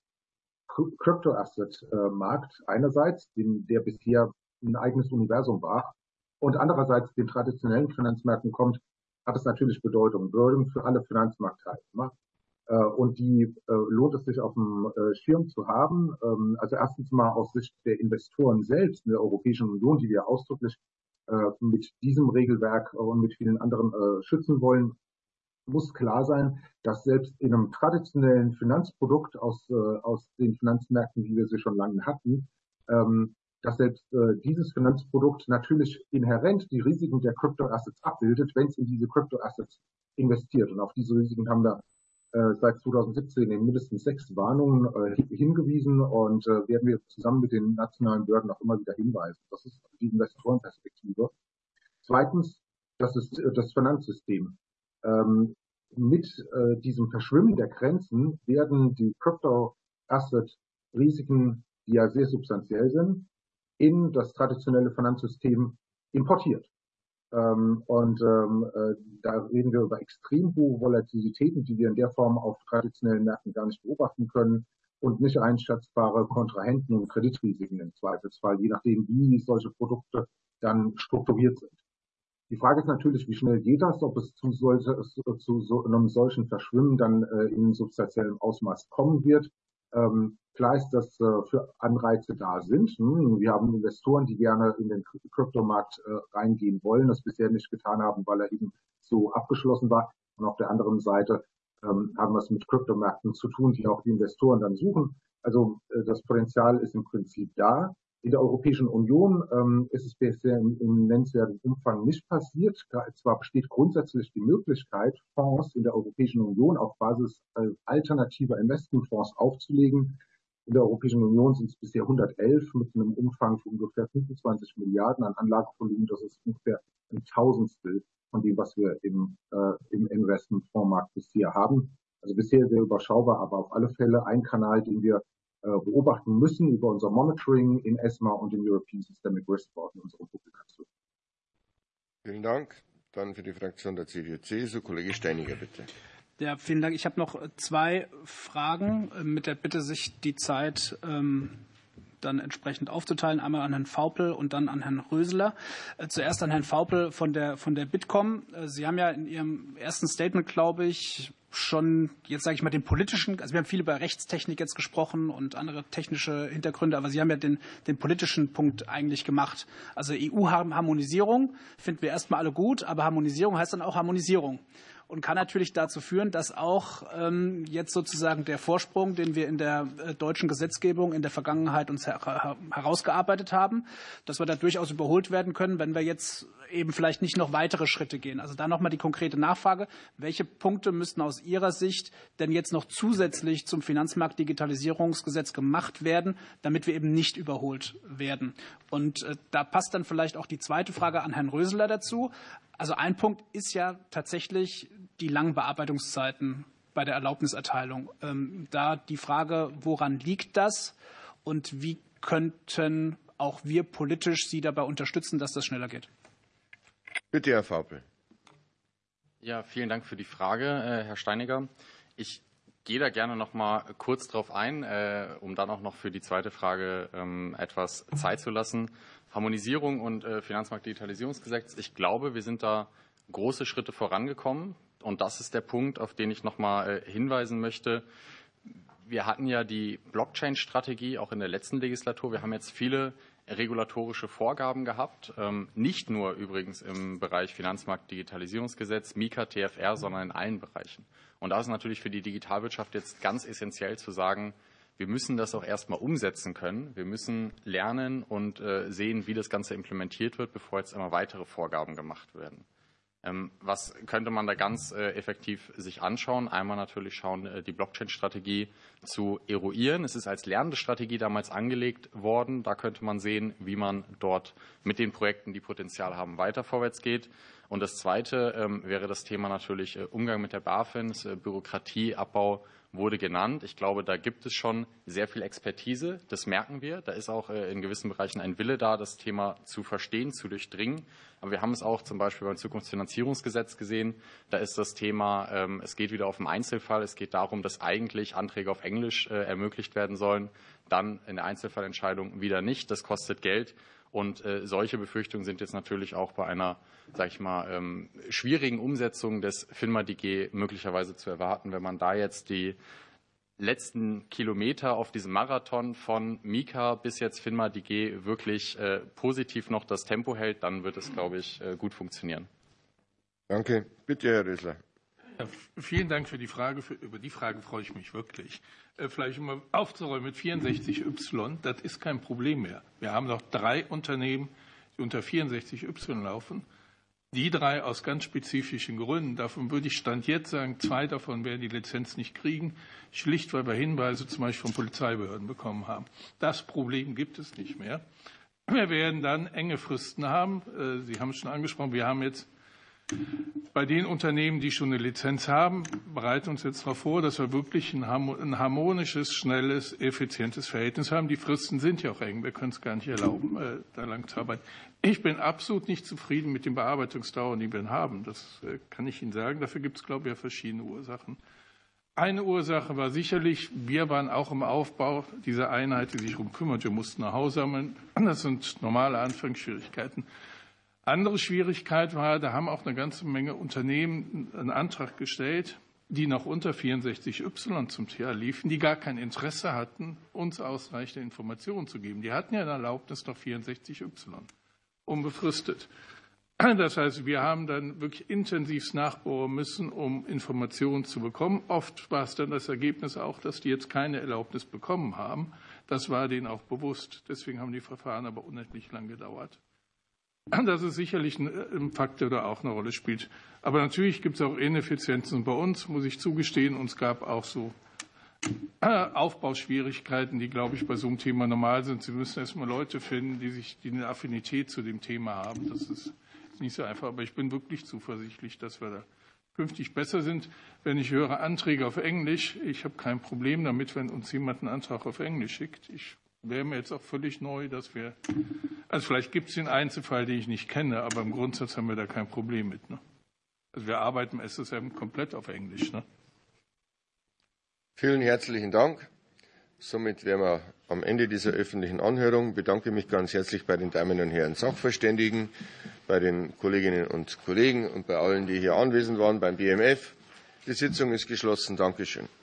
Crypto-Asset-Markt einerseits, der bisher ein eigenes Universum war, und andererseits den traditionellen Finanzmärkten kommt, hat es natürlich Bedeutung für alle Finanzmarktteilnehmer. Und die lohnt es sich auf dem Schirm zu haben. Also erstens mal aus Sicht der Investoren selbst in der Europäischen Union, die wir ausdrücklich mit diesem Regelwerk und mit vielen anderen schützen wollen, muss klar sein, dass selbst in einem traditionellen Finanzprodukt aus den Finanzmärkten, wie wir sie schon lange hatten, dass selbst dieses Finanzprodukt natürlich inhärent die Risiken der Crypto-Assets abbildet, wenn es in diese Crypto-Assets investiert. Und auf diese Risiken haben wir seit 2017 in mindestens 6 Warnungen hingewiesen und werden wir zusammen mit den nationalen Behörden auch immer wieder hinweisen. Das ist die Investorenperspektive. Zweitens, das ist das Finanzsystem. Mit diesem Verschwimmen der Grenzen werden die Crypto-Asset-Risiken, die ja sehr substanziell sind, in das traditionelle Finanzsystem importiert. Da reden wir über extrem hohe Volatilitäten, die wir in der Form auf traditionellen Märkten gar nicht beobachten können, und nicht einschätzbare Kontrahenten und Kreditrisiken im Zweifelsfall, je nachdem, wie solche Produkte dann strukturiert sind. Die Frage ist natürlich, wie schnell geht das, ob es zu einem solchen Verschwimmen dann in substanziellem Ausmaß kommen wird. Klar ist, dass für Anreize da sind. Wir haben Investoren, die gerne in den Kryptomarkt reingehen wollen, das bisher nicht getan haben, weil er eben so abgeschlossen war. Und auf der anderen Seite haben wir es mit Kryptomärkten zu tun, die auch die Investoren dann suchen. Also das Potenzial ist im Prinzip da. In der Europäischen Union ist es bisher im nennenswerten Umfang nicht passiert. Zwar besteht grundsätzlich die Möglichkeit, Fonds in der Europäischen Union auf Basis alternativer Investmentfonds aufzulegen. In der Europäischen Union sind es bisher 111 mit einem Umfang von ungefähr 25 Milliarden an Anlagevolumen. Das ist ungefähr ein Tausendstel von dem, was wir im Investmentfondsmarkt bisher haben. Also bisher sehr überschaubar, aber auf alle Fälle ein Kanal, den wir beobachten müssen über unser Monitoring in ESMA und im European Systemic Risk Board in unserer Publikation. Vielen Dank. Dann für die Fraktion der CDU-CSU, Kollege Steiniger, bitte. Ja, vielen Dank. Ich habe noch 2 Fragen mit der Bitte, sich die Zeit dann entsprechend aufzuteilen. Einmal an Herrn Vaupel und dann an Herrn Röseler. Zuerst an Herrn Vaupel von der Bitkom. Sie haben ja in Ihrem ersten Statement, glaube ich, schon, jetzt sage ich mal, den politischen, also wir haben viel über Rechtstechnik jetzt gesprochen und andere technische Hintergründe, aber Sie haben ja den politischen Punkt eigentlich gemacht. Also EU-Harmonisierung finden wir erstmal alle gut, aber Harmonisierung heißt dann auch Harmonisierung und kann natürlich dazu führen, dass auch jetzt sozusagen der Vorsprung, den wir in der deutschen Gesetzgebung in der Vergangenheit uns herausgearbeitet haben, dass wir da durchaus überholt werden können, wenn wir jetzt eben vielleicht nicht noch weitere Schritte gehen. Also da nochmal die konkrete Nachfrage. Welche Punkte müssten aus Ihrer Sicht denn jetzt noch zusätzlich zum Finanzmarktdigitalisierungsgesetz gemacht werden, damit wir eben nicht überholt werden? Und da passt dann vielleicht auch die zweite Frage an Herrn Röseler dazu. Also ein Punkt ist ja tatsächlich die langen Bearbeitungszeiten bei der Erlaubniserteilung. Da die Frage, woran liegt das und wie könnten auch wir politisch Sie dabei unterstützen, dass das schneller geht? Bitte, Herr Vaupel. Ja, vielen Dank für die Frage, Herr Steiniger. Ich gehe da gerne noch mal kurz drauf ein, um dann auch noch für die zweite Frage etwas Zeit zu lassen. Harmonisierung und Finanzmarktdigitalisierungsgesetz. Ich glaube, wir sind da große Schritte vorangekommen. Und das ist der Punkt, auf den ich noch mal hinweisen möchte. Wir hatten ja die Blockchain-Strategie auch in der letzten Legislatur. Wir haben jetzt viele regulatorische Vorgaben gehabt, nicht nur übrigens im Bereich Finanzmarktdigitalisierungsgesetz, MiCA, TFR, sondern in allen Bereichen. Und da ist natürlich für die Digitalwirtschaft jetzt ganz essentiell zu sagen, wir müssen das auch erstmal umsetzen können. Wir müssen lernen und sehen, wie das Ganze implementiert wird, bevor jetzt immer weitere Vorgaben gemacht werden. Was könnte man da ganz effektiv sich anschauen? Einmal natürlich schauen, die Blockchain-Strategie zu eruieren. Es ist als lernende Strategie damals angelegt worden. Da könnte man sehen, wie man dort mit den Projekten, die Potenzial haben, weiter vorwärts geht. Und das Zweite wäre das Thema natürlich Umgang mit der BaFin, Bürokratieabbau wurde genannt. Ich glaube, da gibt es schon sehr viel Expertise. Das merken wir. Da ist auch in gewissen Bereichen ein Wille da, das Thema zu verstehen, zu durchdringen. Aber wir haben es auch zum Beispiel beim Zukunftsfinanzierungsgesetz gesehen. Da ist das Thema, es geht wieder auf den Einzelfall. Es geht darum, dass eigentlich Anträge auf Englisch ermöglicht werden sollen. Dann in der Einzelfallentscheidung wieder nicht. Das kostet Geld. Und solche Befürchtungen sind jetzt natürlich auch bei einer, sage ich mal, schwierigen Umsetzung des FINMA-DG möglicherweise zu erwarten. Wenn man da jetzt die letzten Kilometer auf diesem Marathon von Mika bis jetzt FINMA-DG wirklich positiv noch das Tempo hält, dann wird es, glaube ich, gut funktionieren. Danke. Bitte, Herr Rösler. Ja, vielen Dank für die Frage. Über die Frage freue ich mich wirklich. Vielleicht um mal aufzuräumen mit 64Y, das ist kein Problem mehr. Wir haben noch 3 Unternehmen, die unter 64Y laufen. Die 3 aus ganz spezifischen Gründen. Davon würde ich Stand jetzt sagen, 2 davon werden die Lizenz nicht kriegen, schlicht weil wir Hinweise zum Beispiel von Polizeibehörden bekommen haben. Das Problem gibt es nicht mehr. Wir werden dann enge Fristen haben. Sie haben es schon angesprochen, wir haben jetzt bei den Unternehmen, die schon eine Lizenz haben, bereiten uns jetzt darauf vor, dass wir wirklich ein harmonisches, schnelles, effizientes Verhältnis haben. Die Fristen sind ja auch eng. Wir können es gar nicht erlauben, da lang zu arbeiten. Ich bin absolut nicht zufrieden mit den Bearbeitungsdauern, die wir haben. Das kann ich Ihnen sagen. Dafür gibt es, glaube ich, ja verschiedene Ursachen. Eine Ursache war sicherlich, wir waren auch im Aufbau dieser Einheit, die sich darum kümmert. Wir mussten Know-how sammeln. Das sind normale Anfangsschwierigkeiten. Andere Schwierigkeit war, da haben auch eine ganze Menge Unternehmen einen Antrag gestellt, die noch unter 64Y zum Teil liefen, die gar kein Interesse hatten, uns ausreichende Informationen zu geben. Die hatten ja eine Erlaubnis nach 64Y, unbefristet. Das heißt, wir haben dann wirklich intensiv nachbohren müssen, um Informationen zu bekommen. Oft war es dann das Ergebnis auch, dass die jetzt keine Erlaubnis bekommen haben. Das war denen auch bewusst. Deswegen haben die Verfahren aber unendlich lang gedauert. Das ist sicherlich ein Faktor, der auch eine Rolle spielt. Aber natürlich gibt es auch Ineffizienzen bei uns, muss ich zugestehen. Uns gab auch so Aufbauschwierigkeiten, die, glaube ich, bei so einem Thema normal sind. Sie müssen erst mal Leute finden, die eine Affinität zu dem Thema haben. Das ist nicht so einfach. Aber ich bin wirklich zuversichtlich, dass wir da künftig besser sind. Wenn ich höre Anträge auf Englisch, ich habe kein Problem damit, wenn uns jemand einen Antrag auf Englisch schickt. Wäre mir jetzt auch völlig neu, dass wir, also vielleicht gibt es den Einzelfall, den ich nicht kenne, aber im Grundsatz haben wir da kein Problem mit. Ne? Also wir arbeiten im SSM komplett auf Englisch. Ne? Vielen herzlichen Dank. Somit wären wir am Ende dieser öffentlichen Anhörung. Ich bedanke mich ganz herzlich bei den Damen und Herren Sachverständigen, bei den Kolleginnen und Kollegen und bei allen, die hier anwesend waren beim BMF. Die Sitzung ist geschlossen. Dankeschön.